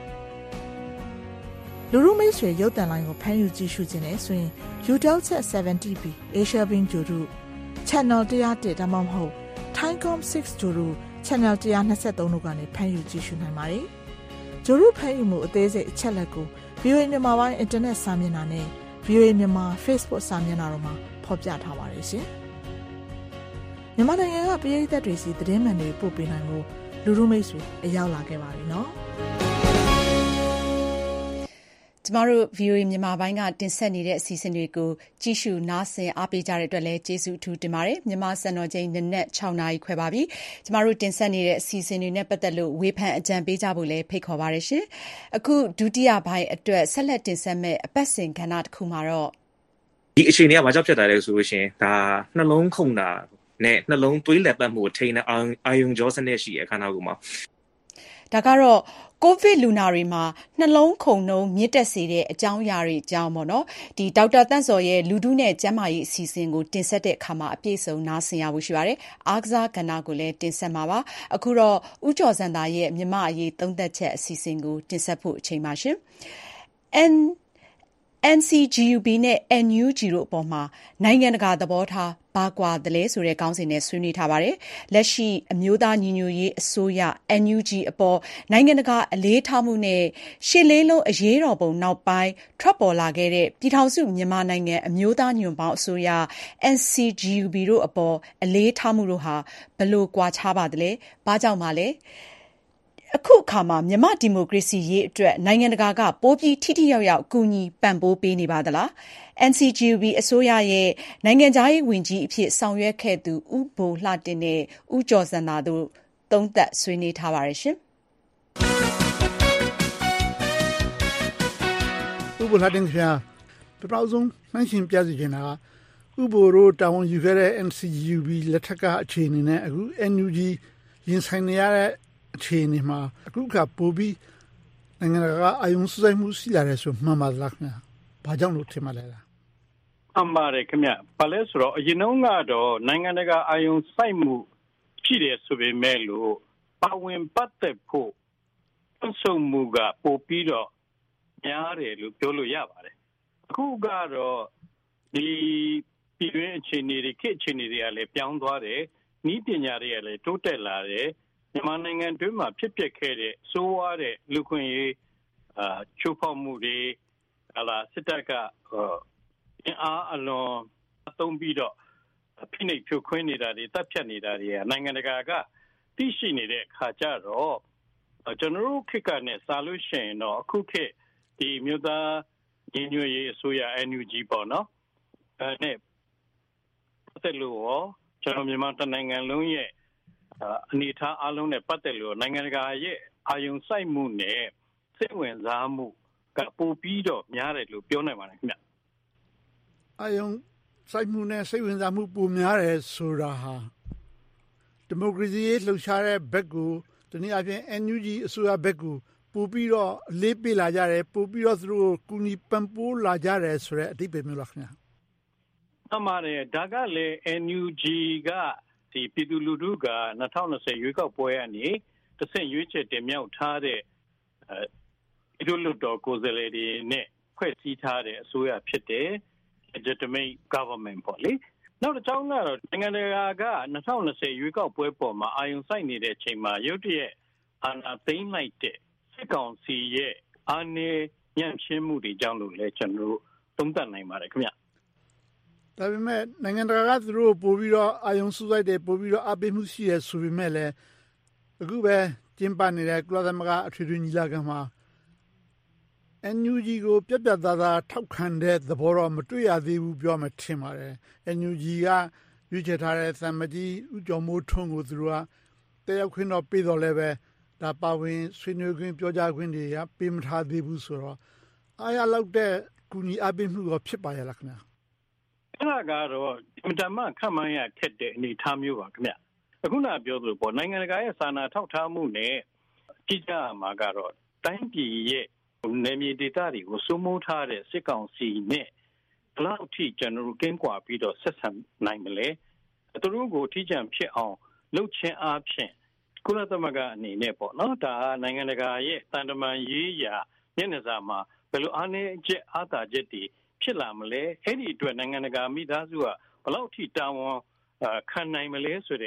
လူလူမိတ်ဆွေရုပ်သံလိုင်းကိုဖမ်းယူကြည့်ရှုခြင်းနဲ့ဆိုရင် Eutelsat ဆယ်ဗန်တီ ဘီ Asia Bin ဂျိုတို့ Channel one oh oneဒါမှမဟုတ် Thaicom six ဂျိုတို့ Channel one twenty-threeတို့ကနေဖမ်းယူကြည့်ရှုနိုင်ပါတယ်။ဂျိုရုဖမ်းယူမှုအသေးစိတ်အချက်လက်ကို ဗီအိုအေ မြန်မာပိုင်းအင်တာနက်စာမျက်နှာနဲ့ ဗီအိုအေ မြန်မာ Facebook စာမျက်နှာတို့မှာဖော်ပြထားပါတယ်ရှင်။မြန်မာနိုင်ငံကပြည်သူတွေစီသတင်းမှန်တွေပို့ပေးနိုင်မှုလူလူမိတ်ဆွေအရောက်လာခဲ့ပါပြီနော်။ကျမတို့ ဗီအိုအေ မြန်မာပိုင်းကတင်ဆက်နေတဲ့အစီအစဉ်တွေကိုကြည့်ရှုနားဆင်အားပေးကြတဲ့အတွက်လည်းကျေးဇူးအထူးတင်ပါတယ်။မြန်မာစံတော်ချိန်နနက်sixနာရီခွဲပါပြီ။ကျမတို့တင်ဆက်နေတဲ့အစီအစဉ်တွေနဲ့ပတ်သက်လို့ဝေဖန်အကြံပေးကြဖို့လည်းဖိတ်ခေါ်ပါရရှင်။အခုဒုတိယပိုင်းအတွက်ဆက်လက်တင်ဆက်မဲ့အပတ်စဉ်ကဏ္ဍတစ်ခုမှာတော့ဒီအခြေအနေကဘာကြောင့်ဖြစ်တာလဲဆိုလို့ရှိရင်ဒါနှလုံးခုန်တာနဲ့နှလုံးသွေးလည်ပတ်မှုကိုထိန်းတဲ့အာယုံကြောစနစ်ရှိတဲ့ခန္ဓာကိုယ်မှာဒါကတော့ကိုဗစ်လူနာတွေမှာနှလုံးခုန်နှုန်းမြင့်တက်စေတဲ့အကြောင်းအရာတွေအကြောင်းပေါ့နော်ဒီဒေါက်တာတန့်စော်ရဲ့လူထုနဲ့ကျန်းမာရေးအစီအစဉ်ကိုတင်ဆက်တဲ့အခါမှာအပြည့်စုံနားဆင်ရဖို့ရှိပါတယ်အားကစားကဏ္ဍကိုလည်းတင်ဆက်မှာပါအခုတော့ဦးကျော်စံသားရဲ့မြမအရေးသုံးသက်ချက်အစီအစဉ်ကိုတင်ဆက်ဖို့အချိန်ပါရှင် N N C G U B နဲ့ N U G တို့အပေါ်မှာနိုင်ငံတကာသဘောထားဘာကွာတယ်လဲဆိုတဲ့ခေါင်းစဉ်နဲ့ဆွေးနွေးထားပါတယ်။လက်ရှိအမျိုးသားညီညွတ်ရေးအစိုးရ N U G အပေါ်နိုင်ငံတကာအလေးထားမှုနဲ့ရှစ်လေးလုံးအရေးတော်ပုံနောက်ပိုင်းထွက်ပေါ်လာခဲ့တဲ့ပြည်ထောင်စုမြန်မာနိုင်ငံအမျိုးသားညွန့်ပေါင်းအစိုးရ N C G U B တို့အပေါ်အလေးထားမှုတို့ဟာဘယ်လိုကွာခြားပါသလဲ။ဘာကြောင့်ပါလဲ။အခုအခါမှာမြန်မာဒီမိုကရေစီရေးအတွက်နိုင်ငံတကာကပိုပြီးထိထိရောက်ရောက်ကူညီပံ့ပိုးပေးနေပါသလား။ N C G U B အစိုးရရဲ့နိုင်ငံခြားရေးဝန်ကြီးအဖြစ်ဆောင်ရွက်ခဲ့သူဦးဘိုလှတင်နဲ့ဦးကျော်စံသာတို့သုံးသပ်ဆွေးနွေးထားပါရရှင်။ဦးဘိုလှတင်ခင်ဗျာပထမဆုံးနှိုင်းယှဉ်ပြစီချင်တာကဥပ္ပိုလ်တို့တာဝန်ယူခဲ့တဲ့ N C G U B လက်ထက်ကအခြေအနေနဲ့အခု N U G ရင်ဆိုင်နေရတဲ့အခြေအနေမှာအခုကပိုပြီးနိုင်ငံတကာအာယုံစူးစိုက်မှုရှိလာတယ်ဆိုမှန်ပါလားခင်ဗျာ။ဘာကြောင့်လို့ထင်မှလဲလား။အမှန်ပါတယ်ခင်ဗျ။ဘာလဲဆိုတော့အရင်တုန်းကတော့နိုင်ငံတကာအာယုံစိုက်မှုရှိတယ်ဆိုပေမဲ့လို့ပါဝင်ပတ်သက်ဖို့အဆုံမှုကပိုပြီးတော့များတယ်လို့ပြောလို့ရပါတယ်။အခုကတော့ဒီပြည်တွင်းအခြေအနေတွေခေတ်အခြေအနေတွေကလည်းပြောင်းသွားတယ်။နည်းပညာတွေကလည်းတိုးတက်လာတယ်။မြန်မာနိုင်ငံတွင်းမှာဖြစ်ပျက်ခဲ့တဲ့စိုးဝါးတဲ့လူခွင့်ရေးအာချိုးဖောက်မှုတွေဟလာစစ်တပ်ကအင်အားအလွန်အသုံးပြီးတော့ဖိနှိပ်ဖြိုခွင်းနေတာတွေတပ်ဖြတ်နေတာတွေကနိုင်ငံတကာကသိရှိနေတဲ့အခါကျတော့ကျွန်တော်တို့ခေတ်ကနဲ့စာလို့ရှိရင်တော့အခုခေတ်ဒီမြို့သားညီညွတ်ရေးအစိုးရ N U G ပေါ့နော်အဲနဲ့ပတ်လို့ရောကျွန်တော်မြန်မာတိုင်းနိုင်ငံလုံးရဲ့အနေထားအလုံးနဲ့ပတ်သက်လို့နိုင်ငံတကာရဲ့အာယုံစိုက်မှုနဲ့စိတ်ဝင်စားမှုကပိုပြီးတော့များတယ်လို့ပြောနိုင်ပါတယ်ခင်ဗျ။အာယုံစိုက်မှုနဲ့စိတ်ဝင်စားမှုပိုများတယ်ဆိုတာဟာဒီမိုကရေစီရေးလှုပ်ရှားတဲ့ဘက်ကိုတနည်းအားဖြင့် N U G အစိုးရဘက်ကိုပိုပြီးတော့အလေးပေးလာကြတယ်ပိုပြီးတော့သူတို့ကူညီပံ့ပိုးလာကြတယ်ဆိုတဲ့အဓိပ္ပာယ်မျိုးလားခင်ဗျာ။အမှန်ပါတယ်ဒါကလည်း N U G ကဒီပြည်သူလူထုကtwenty twentyရွေးကောက်ပွဲကနေတစ်ဆင့်ရွေးချယ်တင်မြှောက်ထားတဲ့အဲဒီလိုတော့ကိုယ်စားလှယ်တွေနဲ့ဖွဲ့စည်းထားတဲ့အစိုးရဖြစ်တဲ့ legitimate government ပေါ့လေနောက်တစ်ကြောင်းကတော့နိုင်ငံတကာကtwenty twentyရွေးကောက်ပွဲပေါ်မှာအာရုံစိုက်နေတဲ့အချိန်မှာရုတ်တရက်အာဏာသိမ်းလိုက်တဲ့စစ်ကောင်စီရဲ့အာဏာညံ့ဖျင်းမှုတွေကြောင့်လို့လည်းကျွန်တော်တို့သုံးသပ်နိုင်ပါတယ်ခင်ဗျဒါပေမဲ့နိုင်ငံတကာကသူတို့ပို့ပြီးတော့အာယုံစူးစိုက်တယ်ပို့ပြီးတော့အပိမှုရှိရဆိုပေမဲ့လည်းအခုပဲကျင်းပနေတဲ့ကုလသမဂ္ဂအထွေထွေညီလာခံမှာ N U G ကိုပြတ်ပြတ်သားသားထောက်ခံတဲ့သဘောတော့မတွေ့ရသေးဘူးပြောမှထင်ပါတယ်။ N U G ကရွေးချယ်ထားတဲ့သံမကြီးဦးကျော်မိုးထွန်းကိုသူတို့ကတက်ရောက်ခွင့်တော့ပေးတော်လည်းပဲဒါပါဝင်ဆွေးနွေးခွင့်ပြောကြားခွင့်တွေကပေးမထားသေးဘူးဆိုတော့အားရလောက်တဲ့ကူညီအပိမှုတော့ဖြစ်ပါရဲ့လားခင်ဗျာ။အဲ့ဒါကတော့အင်တာမခန့်မှန်းရခက်တဲ့အနေအထားမျိုးပါခင်ဗျအခုနပြောသလိုပေါ့နိုင်ငံတကာရဲ့စာနာထောက်ထားမှုနဲ့ကြည့်ကြမှာကတော့တိုင်းပြည်ရဲ့နယ်မြေဒေသတွေကိုစိုးမိုးထားတဲ့စစ်ကောင်စီနဲ့ဘလောက်ထိကျွန်တော်တို့ကင်းကွာပြီးတော့ဆက်ဆံနိုင်မလဲသူတို့ကိုထိကြံဖြစ်အောင်လုပ်ချင်းအားဖြင့်ကုလသမဂ္ဂအနေနဲ့ပေါ့နော်ဒါနိုင်ငံတကာရဲ့တန်တမာရေးရာမျက်နှာစာမှာဘယ်လိုအားနည်းချက်အားသာချက်တွေဖြစ်လာမလဲအဲ့ဒီအတွက်နိုင်ငံတကာမိသားစုကဘလောက်ထိတာဝန်ခံနိုင်မလဲဆိုတဲ့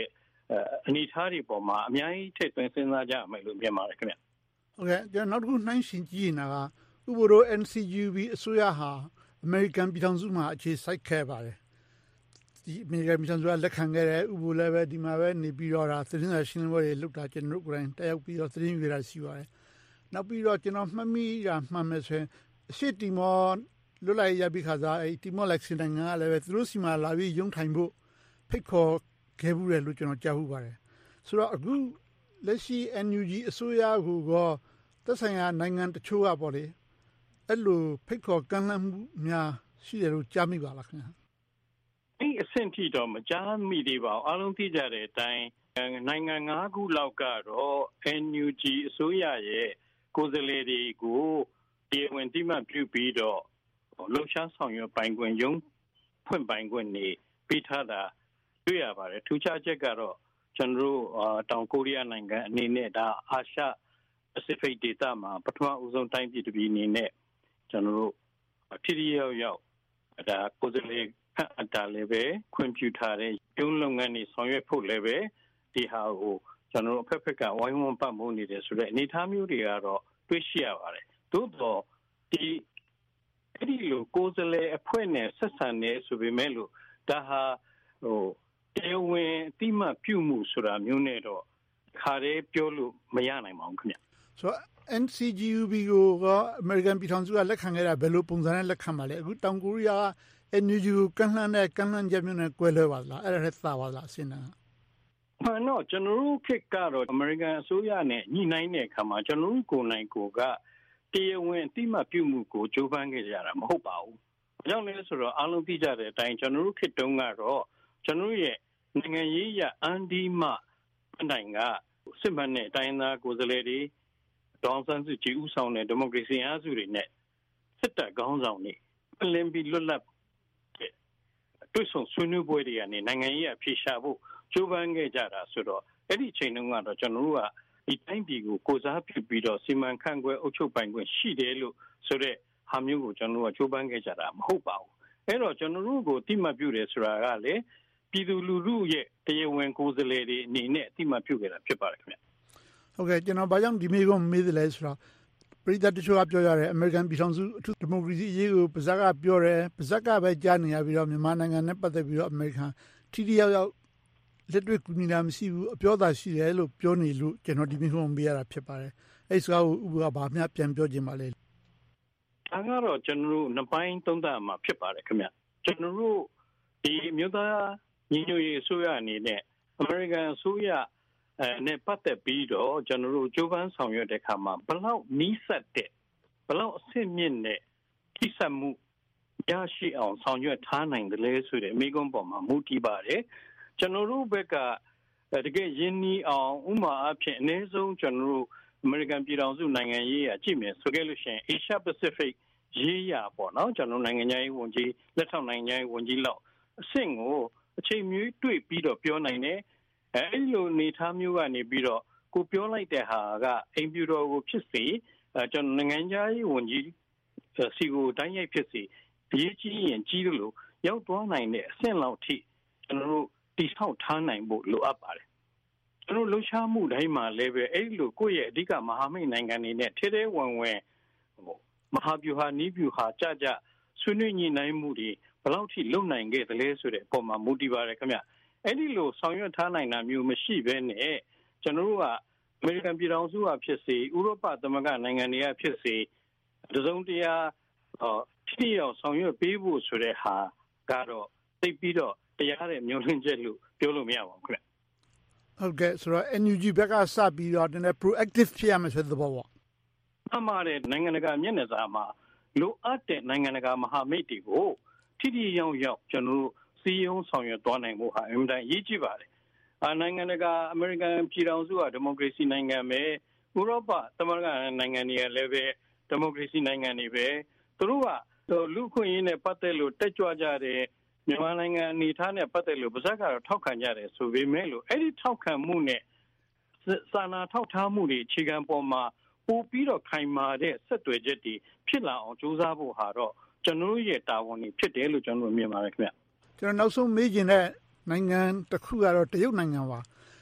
အနေအထားတွေပေါ်မှာအများကြီးထည့်သွင်းစဉ်းစားကြရမယ်လို့မြင်ပါတယ်ခင်ဗျဟုတ်ကဲ့ကျွန်တော်နောက်တစ်ခုနှိုင်းယှဉ်ကြည့်နေတာကဥပဒေ N C G U B အစိုးရဟာအမေရိကန်ပြည်ထောင်စုမှာအခြေစိုက်ခဲ့ပါတယ်ဒီအမေရိကန်ပြည်ထောင်စုကလက်ခံခဲ့တဲ့ဥပဒေလည်းပဲဒီမှာပဲနေပြီးတော့ဒါသတင်းစာရှင်းလင်းပွဲတွေလုပ်တာကျွန်တော်တို့ကိုယ်တိုင်တက်ရောက်ပြီးတော့သတင်းယူရတာရှိပါတယ်နောက်ပြီးတော့ကျွန်တော်မှတ်မိတာမှန်မယ်ဆိုရင်အရှိတီမောလွတ်လပ်ရပြီးခါစားအဲတီမောလက်စနိုင်ငံကလည်းပဲသူတို့စီမှာလာပြီးရုံထိုင်ဖို့ဖိတ်ခေါ်ခဲ့ဘူးတယ်လို့ကျွန်တော်ကြားဟုတ်ပါတယ်ဆိုတော့အခုလက်ရှိ N U G အစိုးရကသက်ဆိုင်ရာနိုင်ငံတချို့ကပေါ့လေအဲ့လိုဖိတ်ခေါ်ကမ်းလှမ်းမှုများရှိတယ်လို့ကြားမိပါလားခင်ဗျာအဲ့အဆင့်ထိတော့မကြားမိသေးပါဘူးအားလုံးသိကြတဲ့အတိုင်းနိုင်ငံ၅ခုလောက်ကတော့ N U G အစိုးရရဲ့ကိုယ်စားလှယ်တွေကိုတရားဝင်တိမှတ်ပြုပြီးတော့လှုပ်ရှားဆောင်ရွက်ပိုင်ခွင့်ရုံးဖွင့်ပိုင်ခွင့်နေပေးထားတာတွေ့ရပါတယ်ထူးခြားချက်ကတော့ကျွန်တော်တို့တောင်ကိုရီးယားနိုင်ငံအနေနဲ့ဒါအာရှ Pacific ဒေသမှာပထမဦးဆုံးတိုင်းပြည်တစ်ပြည်အနေနဲ့ကျွန်တော်တို့ထိထိရောက်ရောက်ဒါကိုယ်စားလှယ်အတားလည်းပဲခွင့်ပြုထားတဲ့ရုံးလုပ်ငန်းတွေဆောင်ရွက်ဖို့လည်းပဲဒီဟာကိုကျွန်တော်တို့အဖက်ဖက်ကဝိုင်းဝန်းပတ်မိုးနေတယ်ဆိုတဲ့အနေအထားမျိုးတွေကတော့တွေ့ရှိရပါတယ်သို့တော့ဒီအဲ့ဒီလိုကိုယ်စားလှယ်အဖွဲ့နဲ့ဆက်ဆံနေဆိုပေမဲ့လို့ဒါဟာဟိုတရားဝင်အတိမတ်ပြုမှုဆိုတာမျိုးနဲ့တော့ခါရဲပြောလို့မရနိုင်ပါဘူးခင်ဗျဆိုတော့ N C G U B ကိုကအမေရိကန်ပြည်ထောင်စုကလက်ခံခဲ့တာဘယ်လိုပုံစံနဲ့လက်ခံပါလဲအခုတောင်ကိုရီးယားက N U G ကိုကန့်လှမ်းတဲ့ကန့်လှမ်းချက်မျိုးနဲ့ကွဲလွဲပါလားအဲ့ဒါနဲ့သာပါလားအစင်းနာမှန်တော့ကျွန်တော်တို့ခေတ်ကတော့အမေရိကန်အစိုးရနဲ့ညှိနှိုင်းတဲ့အခါမှာကျွန်တော်တို့ကိုယ်နိုင်ကိုကတရားဝင်အတိမတ်ပြုမှုကိုကြိုးပမ်းခဲ့ကြတာမဟုတ်ပါဘူး။ဘာကြောင့်လဲဆိုတော့အားလုံးသိကြတဲ့အတိုင်းကျွန်တော်တို့ခေတ်တုန်းကတော့ကျွန်တော်ရဲ့နိုင်ငံရေးရအန်ဒီမနိုင်ကစစ်မှန်တဲ့တိုင်းသားကိုယ်စားလှယ်တွေဒေါအောင်ဆန်းစုကြည်ဦးဆောင်တဲ့ဒီမိုကရေစီအားစုတွေနဲ့စစ်တပ်ခေါင်းဆောင်တွေပြင်လင်းပြီးလွတ်လပ်တွေ့ဆုံဆွေးနွေးပွဲတွေကနေနိုင်ငံရေးအဖြေရှာဖို့ကြိုးပမ်းခဲ့ကြတာဆိုတော့အဲ့ဒီချိန်တုန်းကတော့ကျွန်တော်တို့ကဒီတိုင်းပြည်ကိုကိုစားပြုပြီးတော့စီမံခန့်ခွဲအုပ်ချုပ်ပိုင်ခွင့်ရှိတယ်လို့ဆိုတဲ့ဟာမျိုးကိုကျွန်တော်တို့ကကြိုးပမ်းခဲ့ကြတာမဟုတ်ပါဘူးအဲ့တော့ကျွန်တော်တို့ကိုတိမှတ်ပြုတယ်ဆိုတာကလေပြည်သူလူထုရဲ့တရားဝင်ကိုယ်စားလှယ်တွေအနေနဲ့တိမှတ်ပြုခဲ့တာဖြစ်ပါတယ်ခင်ဗျဟုတ်ကဲ့ကျွန်တော်ဘာကြောင့်ဒီမေးခွန်းမေးတယ်လဲဆိုတော့ပြည်သက်တချို့ကပြောကြတယ်အမေရိကန်ပြည်ထောင်စုအထူးဒီမိုကရေစီအရေးကိုပါဇက်ကပြောတယ်ပါဇက်ကပဲကြားနေရပြီးတော့မြန်မာနိုင်ငံနဲ့ပတ်သက်ပြီးတော့အမေရိကန်ထိထိရောက်ရောက်လက်တွေ့ကူညီတာမရှိဘူးအပြောသာရှိတယ်လို့ပြောနေလို့ကျွန်တော်ဒီမေးခွန်းမေးရတာဖြစ်ပါတယ်အဲ့စကားကိုဥပကဘာမှပြန်ပြောခြင်းပါလေအဲကတော့ကျွန်တော်တို့နှစ်ပိုင်းသုံးသပ်မှာဖြစ်ပါတယ်ခင်ဗျကျွန်တော်တို့ဒီမြို့သားညီညွတ်ရေးအစိုးရအနေနဲ့အမေရိကန်အစိုးရအဲနဲ့ပတ်သက်ပြီးတော့ကျွန်တော်တို့ကြိုးပမ်းဆောင်ရွက်တဲ့အခါမှာဘလောက်နီးစပ်တဲ့ဘလောက်အဆင့်မြင့်တဲ့ထိစပ်မှုရရှိအောင်ဆောင်ရွက်ထားနိုင်တယ်လေဆိုတဲ့အမိကုန်းပေါ်မှာမူတည်ပါတယ်ကျွန်တော်တို့ဘက်ကတကယ်ရင်းနှီးအောင်ဥမာအဖြစ်အနည်းဆုံးကျွန်တော်တို့အမေရိကန်ပြည်ထောင်စုနိုင်ငံရေးအကြည့်မယ်ဆိုကြလို့ရှိရင် Asia Pacific ရေးရပေါ့နော်ကျွန်တော်နိုင်ငံရေးဝန်ကြီးလက်ထောက်နိုင်ငံရေးဝန်ကြီးလောက်အဆင့်ကိုအချိန်မျိုးတွေ့ပြီးတော့ပြောနိုင်တယ်အဲဒီလိုနေထားမျိုးကနေပြီးတော့ကိုပြောလိုက်တဲ့ဟာကအိမ်ပြူတော်ကိုဖြစ်စေကျွန်တော်နိုင်ငံရေးဝန်ကြီးစီကိုတိုင်းရိုက်ဖြစ်စေအရေးကြီးရင်ကြီးလို့ရောက်သွားနိုင်တဲ့အဆင့်လောက်ထိကျွန်တော်တို့တိဆောက်ထားနိုင်ဖို့လိုအပ်ပါတယ်ကျွန်တော်လှုပ်ရှားမှုတိုင်းမှာလည်းပဲအဲ့လိုကိုယ့်ရဲ့အဓိကမဟာမိတ်နိုင်ငံတွေနဲ့ထဲထဲဝင်ဝင်ဟိုမဟာဗျူဟာနီးဗျူဟာကြကြဆွေးနွေးညှိနှိုင်းမှုတွေဘယ်လောက်ထိလုပ်နိုင်ခဲ့သလဲဆိုတဲ့အပေါ်မှာမူတည်ပါတယ်ခင်ဗျအဲ့ဒီလိုဆောင်ရွက်ထားနိုင်တာမျိုးမရှိဘဲနဲ့ကျွန်တော်တို့ကအမေရိကန်ပြည်ထောင်စုကဖြစ်စေဥရောပသမဂ္ဂနိုင်ငံတွေကဖြစ်စေတစုံတရာဟောထိရောက်ဆောင်ရွက်ပေးဖို့ဆိုတဲ့ဟာကတော့သိပြီးတော့တရားတဲ့မျိုးလင်းချက်လို့ပြောလို့မရပါဘူးခင်ဗျဟုတ်ကဲ့ဆိုတော့ N U G ဘက်ကစပြီးတော့တကယ် proactive ဖြစ်ရမယ်ဆိုတဲ့ဘောပေါ့အမှားတဲ့နိုင်ငံတကာမျက်နှာစာမှာလိုအပ်တဲ့နိုင်ငံတကာမဟာမိတ်တွေကိုထိထိရောက်ရောက်ကျွန်တော်တို့စီယုံဆောင်ရွက်သွားနိုင်ဖို့ဟာအမှန်တန်အရေးကြီးပါတယ်။အာနိုင်ငံတကာအမေရိကန်ပြည်ထောင်စုကဒီမိုကရေစီနိုင်ငံပဲဥရောပသမဂ္ဂနိုင်ငံတွေကလည်းပဲဒီမိုကရေစီနိုင်ငံတွေပဲသူတို့ကလူခွင့်ရင်းနဲ့ပတ်သက်လို့တက်ကြွကြတဲ့မြန်မာနိုင်ငံအနေထားနဲ့ပတ်သက်လို့ပါဇက်ကတော့ထောက်ခံကြတယ်ဆိုပေမဲ့လို့အဲ့ဒီထောက်ခံမှုနဲ့စာနာထောက်ထားမှုတွေအခြေခံပေါ်မှာပို့ပြီးတော့ခိုင်မာတဲ့ဆက်သွယ်ချက်တွေဖြစ်လာအောင်ကြိုးစားဖို့ဟာတော့ကျွန်တော်ရဲ့တာဝန်တွေဖြစ်တယ်လို့ကျွန်တော်မြင်ပါတယ်ခင်ဗျကျွန်တော်နောက်ဆုံးမေးချင်တဲ့နိုင်ငံတစ်ခုကတော့တရုတ်နိုင်ငံပါ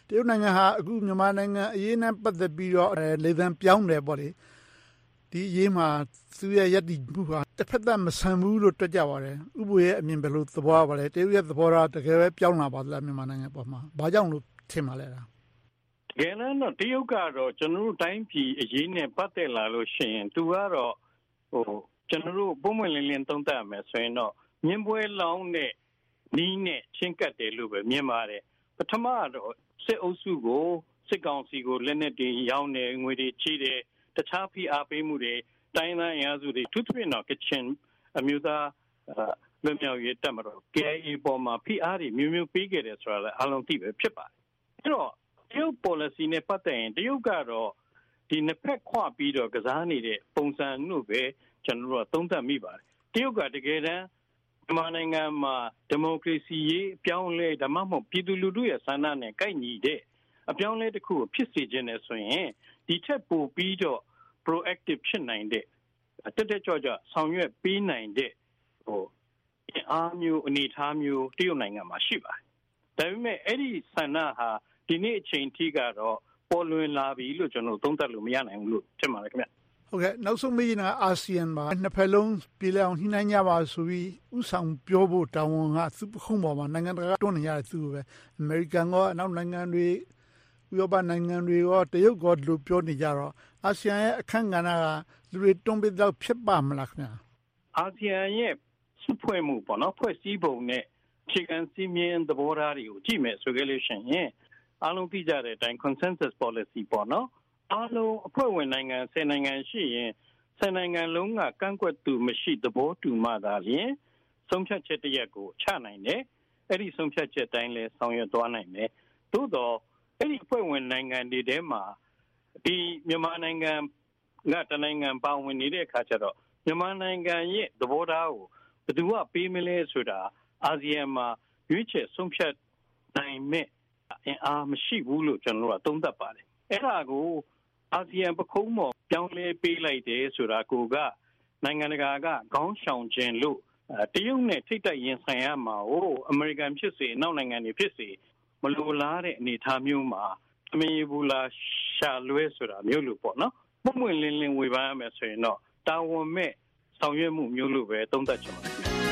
တရုတ်နိုင်ငံဟာအခုမြန်မာနိုင်ငံအရေးနဲ့ပတ်သက်ပြီးတော့လေသံပြောင်းတယ်ပေါ့လေဒီအရေးမှာသူရဲ့ယက်တီမှုဟာတစ်ဖက်သက်မဆန်ဘူးလို့တွက်ကြပါတယ်ဥပ္ပရဲ့အမြင်ဘယ်လိုသဘောပါလဲတရုတ်ရဲ့သဘောထားတကယ်ပဲပြောင်းလာပါသလားမြန်မာနိုင်ငံပေါ်မှာဘာကြောင့်လို့ထင်ပါလဲလားတကယ်တော့တရုတ်ကတော့ကျွန်တော်တို့တိုင်းပြည်အရေးနဲ့ပတ်သက်လာလို့ရှိရင်သူကတော့ဟိုကျွန်တော်တို့ပုံမှန်လင်းလင်းသုံးသပ်မယ်ဆိုရင်တော့မြင်းပွဲလောင်းနဲ့နီးနဲ့ချင်းကပ်တယ်လို့ပဲမြင်ပါတယ်ပထမတော့စစ်အုပ်စုကိုစစ်ကောင်စီကိုလက်နက်တွေရောင်းနေငွေတွေချေးတယ်တခြားဖိအားပေးမှုတွေတိုင်းသားအင်အားစုတွေသူတို့ပြင်တော့ကချင်အမျိုးသားလွတ်မြောက်ရေးတပ်မတော် K I A ပေါ်မှာဖိအားတွေမျိုးမျိုးပေးခဲ့တယ်ဆိုတာလည်းအလုံးသိပဲဖြစ်ပါတယ်အဲ့တော့တရုတ် policy နဲ့ပတ်သက်ရင်တရုတ်ကတော့ဒီနှစ်ဖက်ခွပြီးတော့ကစားနေတဲ့ပုံစံမျိုးပဲကျွန်တော်တို့သုံးသပ်မိပါတယ်တရုတ်ကတကယ်တမ်းမြန်မာနိုင်ငံမှာဒီမိုကရေစီရေးအပြောင်းလဲဓမ္မမဟုတ်ပြည်သူလူထုရဲ့ဆန္ဒနဲ့ကိုက်ညီတဲ့အပြောင်းလဲတစ်ခုကိုဖြစ်စေခြင်းနဲ့ဆိုရင်ဒီထက်ပိုပြီးတော့ proactive ဖြစ်နိုင်တဲ့တက်တက်ကြွကြွဆောင်ရွက်ပေးနိုင်တဲ့ဟိုအားမျိုးအနေထားမျိုးတရုတ်နိုင်ငံမှာရှိပါတယ်ဒါပေမဲ့အဲ့ဒီဆန္ဒဟာဒီနေ့အချိန်ထိကတော့ပေါ်လွင်လာပြီလို့ကျွန်တော်သုံးသပ်လို့မရနိုင်ဘူးလို့ထင်ပါတယ်ခင်ဗျဟုတ်ကဲ့နောက်ဆုံးမေးနေတာအာဆီယံမှာနှစ်ဖက်လုံးပြည်လည်အောင်နှိမ့်နိုင်ကြပါဆိုပြီးဥဆောင်ပြောဖို့တောင်းဝန်ကသူ့ပခုံးပေါ်မှာနိုင်ငံတကာတွန်းနေရတဲ့သူပဲအမေရိကန်ကအနောက်နိုင်ငံတွေဥရောပနိုင်ငံတွေရောတရုတ်ကလို့ပြောနေကြတော့အာဆီယံရဲ့အခန်းကဏ္ဍကလူတွေတွန်းပေးတော့ဖြစ်ပါမလားခင်ဗျာအာဆီယံရဲ့စုဖွဲ့မှုပေါ့နော်ဖွဲ့စည်းပုံနဲ့အခြေခံစည်းမျဉ်းသဘောထားတွေကိုကြည့်မယ်ဆိုကြလို့ရှိရင်အားလုံးသိကြတဲ့အတိုင်း consensus policy ပေါ့နော်အားလုံးအဖွဲ့ဝင်နိုင်ငံဆယ်နိုင်ငံရှိရင်ဆယ်နိုင်ငံလုံးကကန့်ကွက်သူမရှိသဘောတူမှသာလျှင်ဆုံးဖြတ်ချက်တစ်ရပ်ကိုချနိုင်တယ်အဲ့ဒီဆုံးဖြတ်ချက်တိုင်းလည်းဆောင်ရွက်သွားနိုင်တယ်သို့တော့အဲ့ဒီအဖွဲ့ဝင်နိုင်ငံတွေထဲမှာဒီမြန်မာနိုင်ငံကတနိုင်ငံပါဝင်နေတဲ့အခါကျတော့မြန်မာနိုင်ငံရဲ့သဘောထားကိုဘယ်သူကပေးမလဲဆိုတာအာဆီယံမှာရွေးချယ်ဆုံးဖြတ်နိုင်မဲ့အင်အားမရှိဘူးလို့ကျွန်တော်တို့ကသုံးသပ်ပါတယ်အဲ့ဒါကိုအာဆီယံပခုံးပေါ်ပြောင်းလဲပေးလိုက်တယ်ဆိုတာကိုကနိုင်ငံတကာကခေါင်းရှောင်ခြင်းလို့တရုတ်နဲ့ထိတ်တိုက်ရင်ဆိုင်ရမှာဟိုအမေရိကန်ဖြစ်စေနောက်နိုင်ငံတွေဖြစ်စေမလိုလားတဲ့အနေအထားမျိုးမှာအမေဘူးလာရှာလွဲဆိုတာမျိုးလို့ပေါ့နော်ပုံမှန်လင်းလင်းဝေဖန်ရမယ်ဆိုရင်တော့တာဝန်မဲ့ဆောင်ရွက်မှုမျိုးလို့ပဲသုံးသပ်ချင်ပါတယ်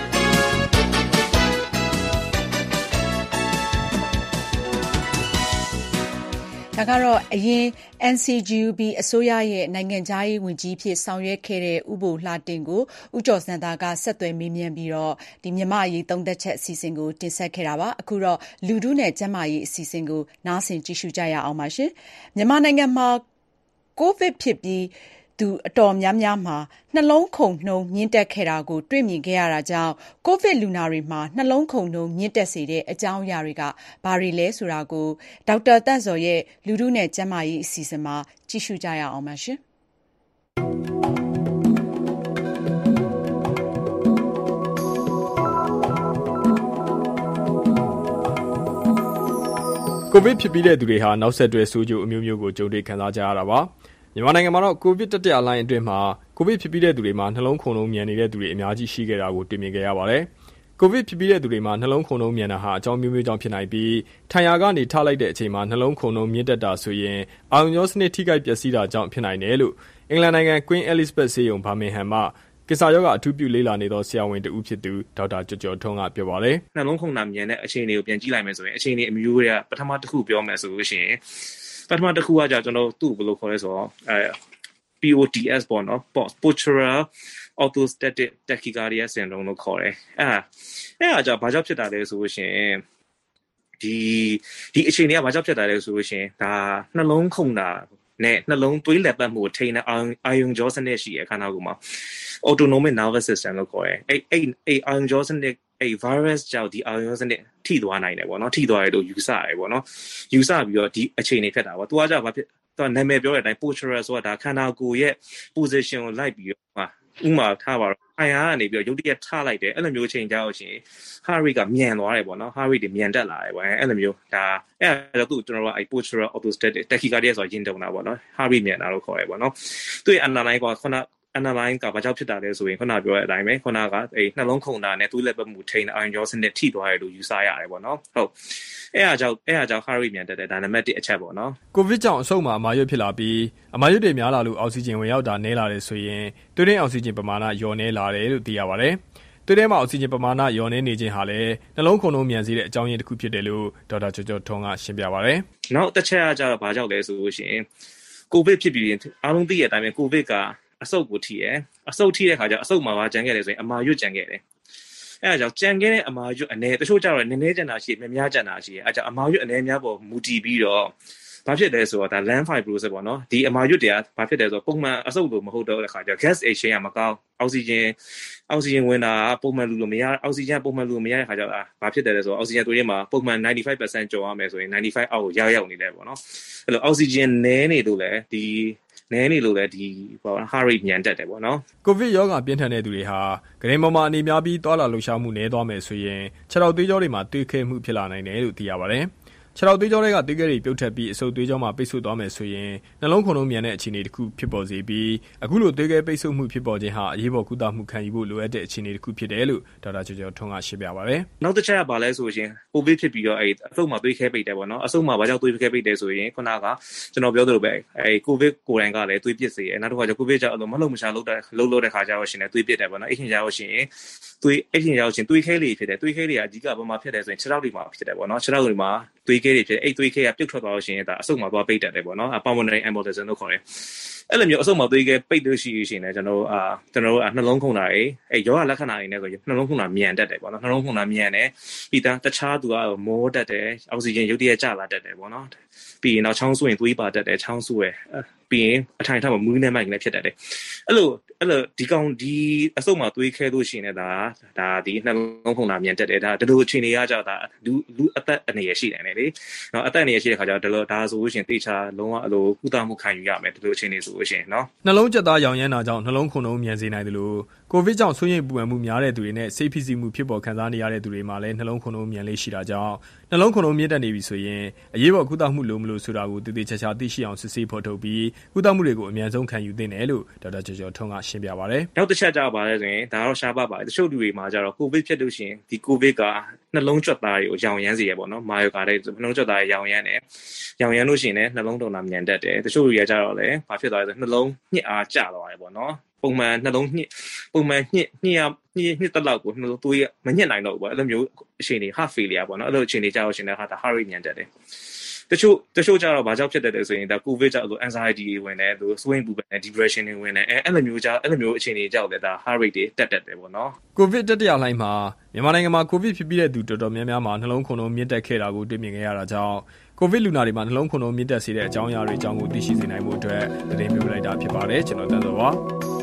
ဒါကတော့အရင် N C G U B အစိုးရရဲ့နိုင်ငံခြားရေးဝန်ကြီးဖြစ်ဆောင်ရွက်ခဲ့တဲ့ဥပိုလ်လှတင်ကိုဦးကျော်စံသားကဆက်သွယ်မေးမြန်းပြီးတော့ဒီမြန်မာအရေးသုံးသက်ချက်အစီအစဉ်ကိုတင်ဆက်ခဲ့တာပါအခုတော့လူထုနဲ့ကျန်းမာရေးအစီအစဉ်ကိုနားဆင်ကြည့်ရှုကြရအောင်ပါရှင်မြန်မာနိုင်ငံမှာကိုဗစ်ဖြစ်ပြီးသူအတော်များများမှာနှလုံးခုန်နှုန်းမြင့်တက်ခဲ့တာကိုတွေ့မြင်ခဲ့ရတာကြောင့်ကိုဗစ်လူနာတွေမှာနှလုံးခုန်နှုန်းမြင့်တက်စေတဲ့အကြောင်းအရာတွေကဘာတွေလဲဆိုတာကိုဒေါက်တာတန့်စော်ရဲ့လူထုနဲ့ကျန်းမာရေးအစီအစဉ်မှာကြည့်ရှုကြရအောင်ပါရှင်ကိုဗစ်ဖြစ်ပြီးတဲ့သူတွေဟာနောက်ဆက်တွဲဆိုးကျိုးအမျိုးမျိုးကိုကြုံတွေ့ခံစားကြရတာပါမြန်မာနိုင်ငံမှာတော့ကိုဗစ်တတိယလှိုင်းအတွင်းမှာကိုဗစ်ဖြစ်ပြီးတဲ့သူတွေမှာနှလုံးခုန်နှုန်းမြန်နေတဲ့သူတွေအများကြီးရှိခဲ့တာကိုတွေ့မြင်ခဲ့ရပါတယ်။ကိုဗစ်ဖြစ်ပြီးတဲ့သူတွေမှာနှလုံးခုန်နှုန်းမြန်တာဟာအကြောင်းမျိုးမျိုးကြောင့်ဖြစ်နိုင်ပြီးထိုင်ရာကနေထားလိုက်တဲ့အချိန်မှာနှလုံးခုန်နှုန်းမြင့်တက်တာဆိုရင်အာရုံကြောစနစ်ထိခိုက်ပျက်စီးတာကြောင့်ဖြစ်နိုင်တယ်လို့အင်္ဂလန်နိုင်ငံ Queen Elizabeth ဆေးရုံဘာမင်ဟမ်မှကင်ဆာရောဂါအထူးပြုလေ့လာနေသောဆရာဝန်တဦးဖြစ်သူဒေါက်တာကျော်ကျော်ထွန်းကပြောပါတယ်။နှလုံးခုန်တာမြန်တဲ့အခြေအနေကိုပြန်ကြည့်လိုက်မယ်ဆိုရင်အခြေအနေအမျိုးတွေကပထမတစ်ခုပြောမယ်ဆိုလို့ရှိရင်ပထမတစ်ခုကကြာကျွန်တော်သူ့ဘယ်လိုခေါ်လဲဆိုတော့အဲ P O T S ပေါ့နော် Postural Orthostatic Tachycardia Syndrome လို့ခေါ်တယ်အဲအဲ့ဒါကြောင့်ဘာကြောင့်ဖြစ်တာလဲဆိုလို့ရှိရင်ဒီဒီအခြေအနေကဘာကြောင့်ဖြစ်တာလဲဆိုလို့ရှိရင်ဒါနှလုံးခုန်တာနဲ့နှလုံးသွေးလည်ပတ်မှုကိုထိန်းတဲ့အာယုံကြောစနစ်ရှိတဲ့ခန္ဓာကိုယ်မှာ autonomic nervous system လို့ခေါ်တယ်အဲ့အဲ့အဲ့အာယုံကြောစနစ်အဲ့ virus ကြောင့်ဒီအာယုံစနစ်ထိသွားနိုင်တယ်ပေါ့နော်ထိသွားရလို့ယူဆရတယ်ပေါ့နော်ယူဆပြီးတော့ဒီအခြေအနေဖြစ်တာပေါ့သူကကြောင့်ဘာဖြစ်သူကနာမည်ပြောတဲ့အတိုင်း postural ဆိုတာဒါခန္ဓာကိုယ်ရဲ့ position ကိုလိုက်ပြီးတော့ဟာဥမာထားပါတော့အိုင်အားကနေပြီးတော့ရုပ်တရက်ထားလိုက်တယ်အဲ့လိုမျိုးချိန်ကြောက်ရှင် heart rate ကမြန်သွားတယ်ပေါ့နော် heart rate တွေမြန်တက်လာတယ်ပေါ့အဲ့လိုမျိုးဒါအဲ့ဒါတော့သူကျွန်တော်တို့အဲ့ postural orthostatic tachycardia ဆိုတာရင်တုံတာပေါ့နော် heart rate မြန်တာလို့ခေါ်ရပေါ့နော်သူ့ရဲ့ underline ကခုန underline ကဘာကြောင့်ဖြစ်တာလဲဆိုရင်ခုနပြောတဲ့အတိုင်းပဲခုနကအဲနှလုံးခုန်တာနဲ့သွေးလက်ပတ်မှုထိန်းအာရုံကြောစနစ်ထိသွားရလို့ယူဆရတယ်ပေါ့နော်ဟုတ်အဲ့အားကြောင့်အဲ့အားကြောင့် heart rate မြန်တက်တယ်ဒါနံပါတ်oneအချက်ပေါ့နော်ကိုဗစ်ကြောင့်အဆုတ်မှာအမာရွတ်ဖြစ်လာပြီးအမာရွတ်တွေများလာလို့အောက်ဆီဂျင်ဝင်ရောက်တာနည်းလာတယ်ဆိုရင်သွေးတွင်းအောက်ဆီဂျင်ပမာဏလျော့နည်းလာတယ်လို့သိရပါတယ်သွေးထဲမှာအောက်ဆီဂျင်ပမာဏလျော့နည်းနေခြင်းဟာလည်းနှလုံးခုန်နှုန်းမြန်စေတဲ့အကြောင်းရင်းတစ်ခုဖြစ်တယ်လို့ဒေါက်တာကျော်ကျော်ထွန်းကရှင်းပြပါတယ်နောက်တစ်ချက်ကကျတော့ဘာကြောင့်လဲဆိုလို့ရှိရင်ကိုဗစ်ဖြစ်ပြီးအားလုံးသိတဲ့အတိုင်းပဲကိုဗစ်ကအဆုတ်ကိုထိတယ်အဆုတ်ထိတဲ့ခါကျအဆုတ်မှာပါကြံခဲ့တယ်ဆိုရင်အမာရွတ်ကြံခဲ့တယ်အဲ့ဒါကြောင့်ကြံခဲ့တဲ့အမာရွတ်အနေတချို့ကျတော့နည်းနည်းကြံတာရှိတယ်များများကြံတာရှိတယ်အဲ့ဒါကြောင့်အမာရွတ်အနေများပေါ်မူတည်ပြီးတော့ဘာဖြစ်လဲဆိုတော့ဒါ lung fibrosis ပေါ့နော်ဒီအမာရွတ်တွေကဘာဖြစ်လဲဆိုတော့ပုံမှန်အဆုတ်လိုမဟုတ်တော့တဲ့ခါကျ gas exchange ကမကောင်းအောက်ဆီဂျင်အောက်ဆီဂျင်ဝင်တာပုံမှန်လူလိုမရအောက်ဆီဂျင်ပုံမှန်လူမရတဲ့ခါကျတော့ဘာဖြစ်တယ်လဲဆိုတော့အောက်ဆီဂျင်သွေးထဲမှာပုံမှန်ninety-five percent ကျော်ရမယ်ဆိုရင်ninety-fiveအောက်ကိုရောက်ရောက်နေတယ်ပေါ့နော်အဲ့လိုအောက်ဆီဂျင်နည်းနေလို့လေဒီနည်းနေလို့လေဒီဟို heart rate မြန်တက်တယ်ပေါ့နော်ကိုဗစ်ရောဂါပြင်းထန်တဲ့သူတွေဟာဂရင်ပေါ်မှာအနေများပြီးသွားလာလှုပ်ရှားမှုနည်းသွားမယ်ဆိုရင်ခြေထောက်သွေးကြောတွေမှာသွေးခဲမှုဖြစ်လာနိုင်တယ်လို့သိရပါတယ်ခြေထောက်သွေးကြောတွေကသွေးခဲတွေပြုတ်ထက်ပြီးအဆုတ်သွေးကြောမှာပိတ်ဆို့သွားမယ်ဆိုရင်နှလုံးခုန်နှုန်းမြန်တဲ့အခြေအနေတစ်ခုဖြစ်ပေါ်စေပြီးအခုလိုသွေးခဲပိတ်ဆို့မှုဖြစ်ပေါ်ခြင်းဟာအရေးပေါ်ကုသမှုခံယူဖို့လိုအပ်တဲ့အခြေအနေတစ်ခုဖြစ်တယ်လို့ဒေါက်တာကျော်ကျော်ထွန်းကရှင်းပြပါတယ်နောက်တစ်ချက်ကဘာလဲဆိုရင်ကိုဗစ်ဖြစ်ပြီးတော့အဲအဆုတ်မှာသွေးခဲပိတ်တယ်ပေါ့နော်အဆုတ်မှာဘာကြောင့်သွေးခဲပိတ်တယ်ဆိုရင်ခုနကကျွန်တော်ပြောသလိုပဲအဲကိုဗစ်ကိုယ်တိုင်ကလည်းသွေးပစ်စေတယ်နောက်တစ်ခါကျကိုဗစ်ကြောင့်အလိုမလုံမရှာလုပ်တဲ့လုပ်လို့တဲ့ခါကျတော့ရှင်လည်းသွေးပစ်တယ်ပေါ့နော်အဲ့ခင်ကြတော့ရှင်သွေးအဲ့ခင်ကြတော့ရှင်သွေးခဲလေးဖြစ်တယ်သွေးခဲလေးကအဓိကဘာမှဖြစ်တယ်ဆိုရင်ခြေထောက်တွေမှာဖြစ်တယ်ပေါ့နော်ခြေထောက်တွေမှာသွေးခဲတွေဖြစ်အဲ့သွေးခဲကပြုတ်ထွက်သွားလို့ရှိရင်ဒါအဆုတ်မှာသွားပိတ်တတ်တယ်ပေါ့နော် pulmonary embolism လို့ခေါ်တယ်အဲ့လိုမျိုးအဆုတ်မှာသွေးခဲပိတ်လို့ရှိရင်လည်းကျွန်တော်တို့အာကျွန်တော်တို့နှလုံးခုန်တာတွေအဲ့ရောဂါလက္ခဏာတွေနဲ့ဆိုရင်နှလုံးခုန်တာမြန်တတ်တယ်ပေါ့နော်နှလုံးခုန်တာမြန်တယ်ပြီးသားတခြားသူကမောတတ်တယ်အောက်ဆီဂျင်ရုတ်တရက်ကျလာတတ်တယ်ပေါ့နော်ပြီးရင်တော့ချောင်းဆိုးရင်သွေးပါတတ်တယ်ချောင်းဆိုးရယ်ပြီးရင်အထိုင်ထမှာမူးနဲ့မိုက်နဲ့ဖြစ်တတ်တယ်အဲ့လိုအဲ့လိုဒီကောင်ဒီအဆုတ်မှာသွေးခဲလို့ရှိရင်လည်းဒါဒါဒီနှလုံးခုန်တာမြန်တတ်တယ်ဒါဒီလိုအခြေအနေကကြောက်တာလူလူအသက်အနေရရှိတယ်လေနော်အသက်အနေရရှိတဲ့ခါကျတော့ဒီလိုဒါဆိုလို့ရှိရင်တေချာလုံးဝအလိုကုသမှုခံယူရမယ်ဒီလိုအခြေအနေဆိုလို့ရှိရင်နော်နှလုံးကျက်သားရောင်ရမ်းတာကြောင့်နှလုံးခုန်နှုန်းမြန်စေနိုင်တယ်လို့ကိုဗစ်ကြောင့်ဆွေးရိမ်ပူပန်မှုများတဲ့သူတွေနဲ့စိတ်ဖိစီးမှုဖြစ်ပေါ်ခံစားနေရတဲ့သူတွေမှာလည်းနှလုံးခုန်နှုန်းမြန်လေးရှိတာကြောင့်နှလုံးခုန်နှုန်းမြင့်တက်နေပြီဆိုရင်အရေးပေါ်ကုသမှုလိုမလို့ဆိုတာကိုတည်တည်ချာချာသိရှိအောင်စစ်ဆေးဖော်ထုတ်ပြီးကုသမှုတွေကိုအမြန်ဆုံးခံယူသင့်တယ်လို့ဒေါက်တာကျော်ကျော်ထွန်းကရှင်းပြပါတယ်နောက်တစ်ချက်ကြောက်ပါလဲဆိုရင်ဒါတော့ရှားပါပါတယ်တချို့လူတွေမှာကျတော့ကိုဗစ်ဖြစ်လို့ရှိရင်ဒီကိုဗစ်ကနှလုံးကြွက်သားတွေကိုရောင်ရမ်းစေရပေါ့နော်မာယိုကာတဲ့နှလုံးကြွက်သားတွေရောင်ရမ်းတယ်ရောင်ရမ်းလို့ရှိရင်လည်းနှလုံးတုန်တာမြန်တတ်တယ်တချို့လူတွေကျတော့လည်းဘာဖြစ်သွားလဲဆိုနှလုံးညှစ်အားကျသွားတယ်ပေါ့နော်ပုံမှန်နှလုံးညှစ်ပုံမှန်ညှစ်ညှစ်ရညှစ်ညှစ်တက်လောက်ကိုနှလုံးသွေးမညှစ်နိုင်တော့ဘူးပေါ့အဲ့လိုမျိုးအခြေအနေ heart failure ပေါ့နော်အဲ့လိုအခြေအနေကြောက်ရှင်တဲ့ဟာဒါ heart rate မြန်တက်တယ်တချို့တချို့ကျတော့ဘာကြောင့်ဖြစ်တတ်တယ်ဆိုရင်ဒါကိုဗစ်ကြောင့်လို့ anxiety တွေဝင်တယ်သူ swing ပူပန်တယ် depression တွေဝင်တယ်အဲအဲ့လိုမျိုးကြောင့်အဲ့လိုမျိုးအခြေအနေကြောင့်လည်းဒါ heart rate တွေတက်တက်တယ်ပေါ့နော်ကိုဗစ်တတိယလှိုင်းမှာမြန်မာနိုင်ငံမှာကိုဗစ်ဖြစ်ပြီးတဲ့သူတော်တော်များများမှာနှလုံးခုန်နှုန်းမြင့်တက်ခဲ့တာကိုတွေ့မြင်ခဲ့ရတာကြောင့်ကိုဗစ်လူနာတွေမှာနှလုံးခုန်နှုန်းမြင့်တက်စေတဲ့အကြောင်းအရာတွေအကြောင်းကိုသိရှိစေနိုင်မှုအတွက်သတင်းပေးလိုက်တာဖြစ်ပါတယ်ကျွန်တော်တန်စောပါ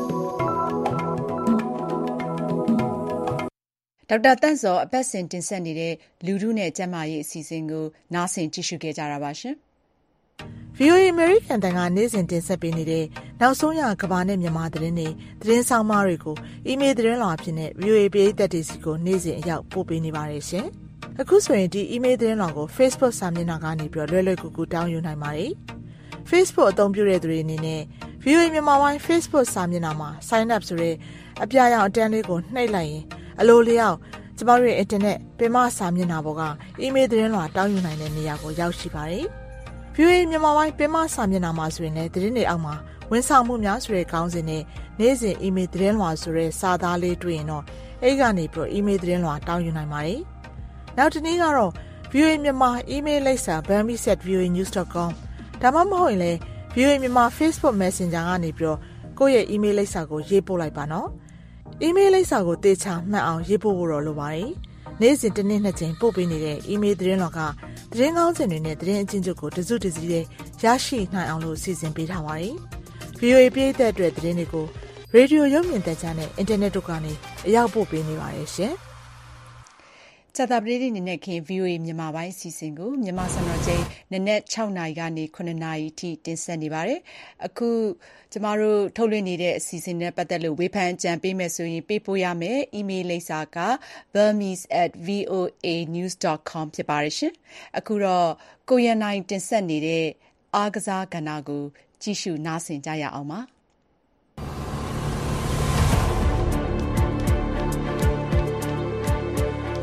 ဒေါက်တာတန့်စောအပတ်စဉ်တင်ဆက်နေတဲ့လူထုနဲ့ကျန်းမာရေးအစီအစဉ်ကိုနားဆင်ကြည့်ရှုခဲ့ကြတာပါရှင်။ ဗီအိုအေ American တန်ကနေ့စဉ်တင်ဆက်ပေးနေတဲ့နောက်ဆုံးရကမ္ဘာနဲ့မြန်မာသတင်းတွေသတင်းဆောင်မတွေကိုအီးမေးလ်သတင်းလွှာအဖြစ်နဲ့ ဗီအိုအေ ပရိသတ်တွေစီကိုနေ့စဉ်အရောက်ပို့ပေးနေပါတယ်ရှင်။အခုဆိုရင်ဒီအီးမေးလ်သတင်းလွှာကို Facebook စာမျက်နှာကနေပြီးတော့လွယ်လွယ်ကူကူတောင်းယူနိုင်ပါတယ်။ Facebook အသုံးပြုတဲ့သူတွေအနေနဲ့ ဗီအိုအေ မြန်မာပိုင်း Facebook စာမျက်နှာမှာ Sign up ဆိုတဲ့အပြာရောင်အတန်းလေးကိုနှိပ်လိုက်ရင်အလိုလျောက်ကျမတို့ရဲ့ internet ပင်မစာမျက်နှာပေါ်ကအီးမေးလ်သတင်းလွှာတောင်းယူနိုင်တဲ့နေရာကိုရောက်ရှိပါတယ်။ ဗီအိုအေမြန်မာပိုင်းပင်မစာမျက်နှာမှာဆိုရင်လည်းသတင်းတွေအောက်မှာဝန်ဆောင်မှုများဆိုတဲ့ခေါင်းစဉ်နဲ့နေ့စဉ်အီးမေးလ်သတင်းလွှာဆိုတဲ့စာသားလေးတွေ့ရင်တော့အဲ့ကနေပြီးတော့အီးမေးလ်သတင်းလွှာတောင်းယူနိုင်ပါတယ်။နောက်တစ်နည်းကတော့ ဗီအိုအေမြန်မာအီးမေးလ်လိပ်စာ burmese at v o a news dot com ဒါမှမဟုတ်ရင်လည်း ဗီအိုအေမြန်မာ Facebook Messenger ကနေပြီးတော့ကိုယ့်ရဲ့အီးမေးလ်လိပ်စာကိုရေးပို့လိုက်ပါနော်။အီးမေးလ်လိပ်စာကိုတေချာမှတ်အောင်ရေးပို့ဖို့တော့လိုပါတယ်။နေ့စဉ်တစ်နေ့နှစ်ကြိမ်ပို့ပေးနေတဲ့အီးမေးလ်သတင်းလွှာကသတင်းကောင်းစင်တွေနဲ့သတင်းအချင်းချုပ်ကိုတစုတစည်းနဲ့ရရှိနိုင်အောင်လို့စီစဉ်ပေးထားပါတယ်။ ဗီအိုအေပြည်သက်အတွက်သတင်းတွေကိုရေဒီယိုရုပ်မြင်သံကြားနဲ့အင်တာနက်တို့ကနေအရောက်ပို့ပေးနေပါတယ်ရှင်။ကြာသပတေးနေ့နေ့ခင် ဗီအိုအေမြန်မာပိုင်းအစီအစဉ်ကိုမြန်မာစံတော်ချိန်နနက်၆နာရီကနေ၇နာရီထိတင်ဆက်နေပါတယ်။အခုကျမတို့ထုတ်လွှင့်နေတဲ့အစီအစဉ်နဲ့ပတ်သက်လို့ဝေဖန်အကြံပေးမယ်ဆိုရင်ပေးပို့ရမယ်။ email လိပ်စာက burmese at v o a news dot com ဖြစ်ပါတယ်ရှင်။အခုတော့ကိုရန်နိုင်တင်ဆက်နေတဲ့အားကစားကဏ္ဍကိုကြည့်ရှုနားဆင်ကြရအောင်ပါ။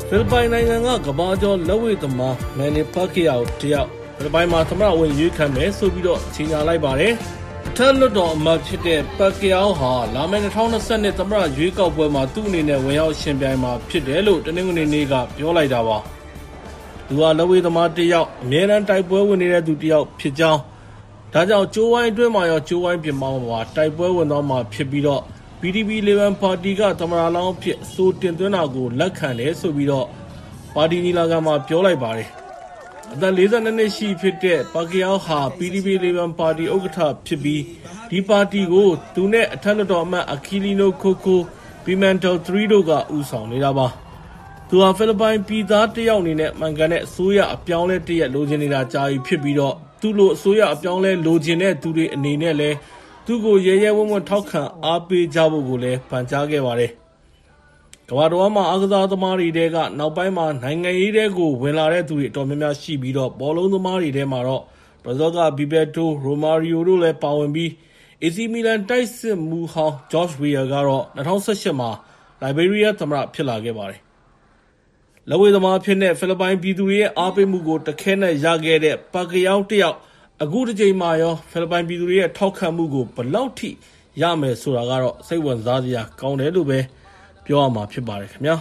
ဖိလစ်ပိုင်နိုင်ငံကကမ္ဘာကျော်လက်ဝှေ့သမားမန်နီပကီယာကိုတယောက်ဖိလစ်ပိုင်မှာသမ္မတဝင်ရွေးခံမယ်ဆိုပြီးတော့ကြေညာလိုက်ပါတယ်။အထက်လွှတ်တော်အမတ်ဖြစ်တဲ့ပကီယာဟာလာမယ့်၂၀၂၂သမ္မတရွေးကောက်ပွဲမှာသူ့အနေနဲ့ဝင်ရောက်ရှင်ပြိုင်မှာဖြစ်တယ်လို့တနင်္ဂနွေနေ့ကပြောလိုက်တာပါ။သူဟာလက်ဝှေ့သမားတယောက်အမြဲတမ်းတိုက်ပွဲဝင်နေတဲ့သူတယောက်ဖြစ်ကြောင်းဒါကြောင့်ကျိုးဝိုင်းအတွင်းမှာရောကျိုးဝိုင်းပြင်ပမှာပါတိုက်ပွဲဝင်သွားမှာဖြစ်ပြီးတော့ ပီ ဒီ ပီ Labour ပါတီကသမ္မတလောင်းအဖြစ်အဆိုတင်သွင်းတာကိုလက်ခံတယ်ဆိုပြီးတော့ပါတီညီလာခံမှာပြောလိုက်ပါတယ်။အသက်၄၂နှစ်ရှိဖြစ်တဲ့ပါကီယောဟာ ပီ ဒီ ပီ Labour ပါတီဥက္ကဋ္ဌဖြစ်ပြီးဒီပါတီကိုသူနဲ့အထက်လွှတ်တော်အမတ်အခီလီနိုကိုကိုပီမန်တယ်သရီတို့ကဦးဆောင်နေတာပါ။သူဟာဖိလစ်ပိုင်ပြည်သားတယောက်အနေနဲ့မှန်ကန်တဲ့အစိုးရအပြောင်းလဲတရက်လိုချင်နေတာကြာပြီဖြစ်ပြီးတော့သူ့လိုအစိုးရအပြောင်းလဲလိုချင်တဲ့သူတွေအနေနဲ့လည်းသူ့ကိုရဲရဲဝံ့ဝံ့ထောက်ခံအားပေးကြဖို့ကိုလည်းပန်ကြားခဲ့ပါတယ်။ကမ္ဘာတော်မှာအားကစားသမားတွေတဲကနောက်ပိုင်းမှာနိုင်ငံရေးတဲကိုဝင်လာတဲ့သူတွေအတော်များများရှိပြီးတော့ဘောလုံးသမားတွေထဲမှာတော့ဘရာဇီးကဘီဘက်တို၊ရိုမာရီယိုတို့လည်းပါဝင်ပြီး အေစီ မီလန်တိုက်စစ်မှူးဟောင်းဂျော့ချ်ဝီယာကတော့၂၀၁၈မှာလိုက်ဘေးရီးယားသမ္မတဖြစ်လာခဲ့ပါတယ်။လက်ဝှေ့သမားဖြစ်တဲ့ဖိလစ်ပိုင်ပြည်သူတွေရဲ့အားပေးမှုကိုတခဲနဲ့ရခဲ့တဲ့ပါကီယောတယောက်အခုတစ်ချိန်မှာရောဖိလစ်ပိုင်ပြည်သူတွေရဲ့ထောက်ခံမှုကိုဘယ်လောက်ထိရမယ်ဆိုတာကတော့စိတ်ဝင်စားစရာကောင်းတယ်လို့ပဲပြောရမှာဖြစ်ပါတယ်ခင်ဗျာ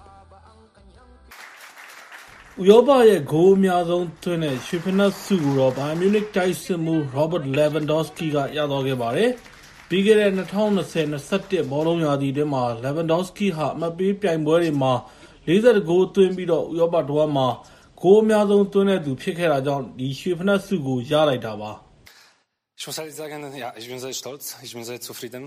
ဥရောပရဲ့ဂိုးအများဆုံးသွင်းတဲ့ရွှေဖိနပ်ဆုကိုတော့ဘိုင်မြူနစ်တိုက်စစ်မှူး Robert Lewandowski ကရသွားခဲ့ပါတယ်ပြီးခဲ့တဲ့၂၀၂၀ ၂၁ဘောလုံးရာသီအတွင်းမှာ Lewandowski ဟာအမှတ်ပေးပြိုင်ပွဲတွေမှာ၄၁ဂိုးသွင်းပြီးတော့ဥရောပတစ်ဝက်မှာဂိုးအများဆုံးသွင်းတဲ့သူဖြစ်ခဲ့တာကြောင့်ဒီရွှေဖိနပ်ဆုကိုရလိုက်တာပါ Ich muss ehrlich sagen, ja, ich bin sehr stolz, ich bin sehr zufrieden.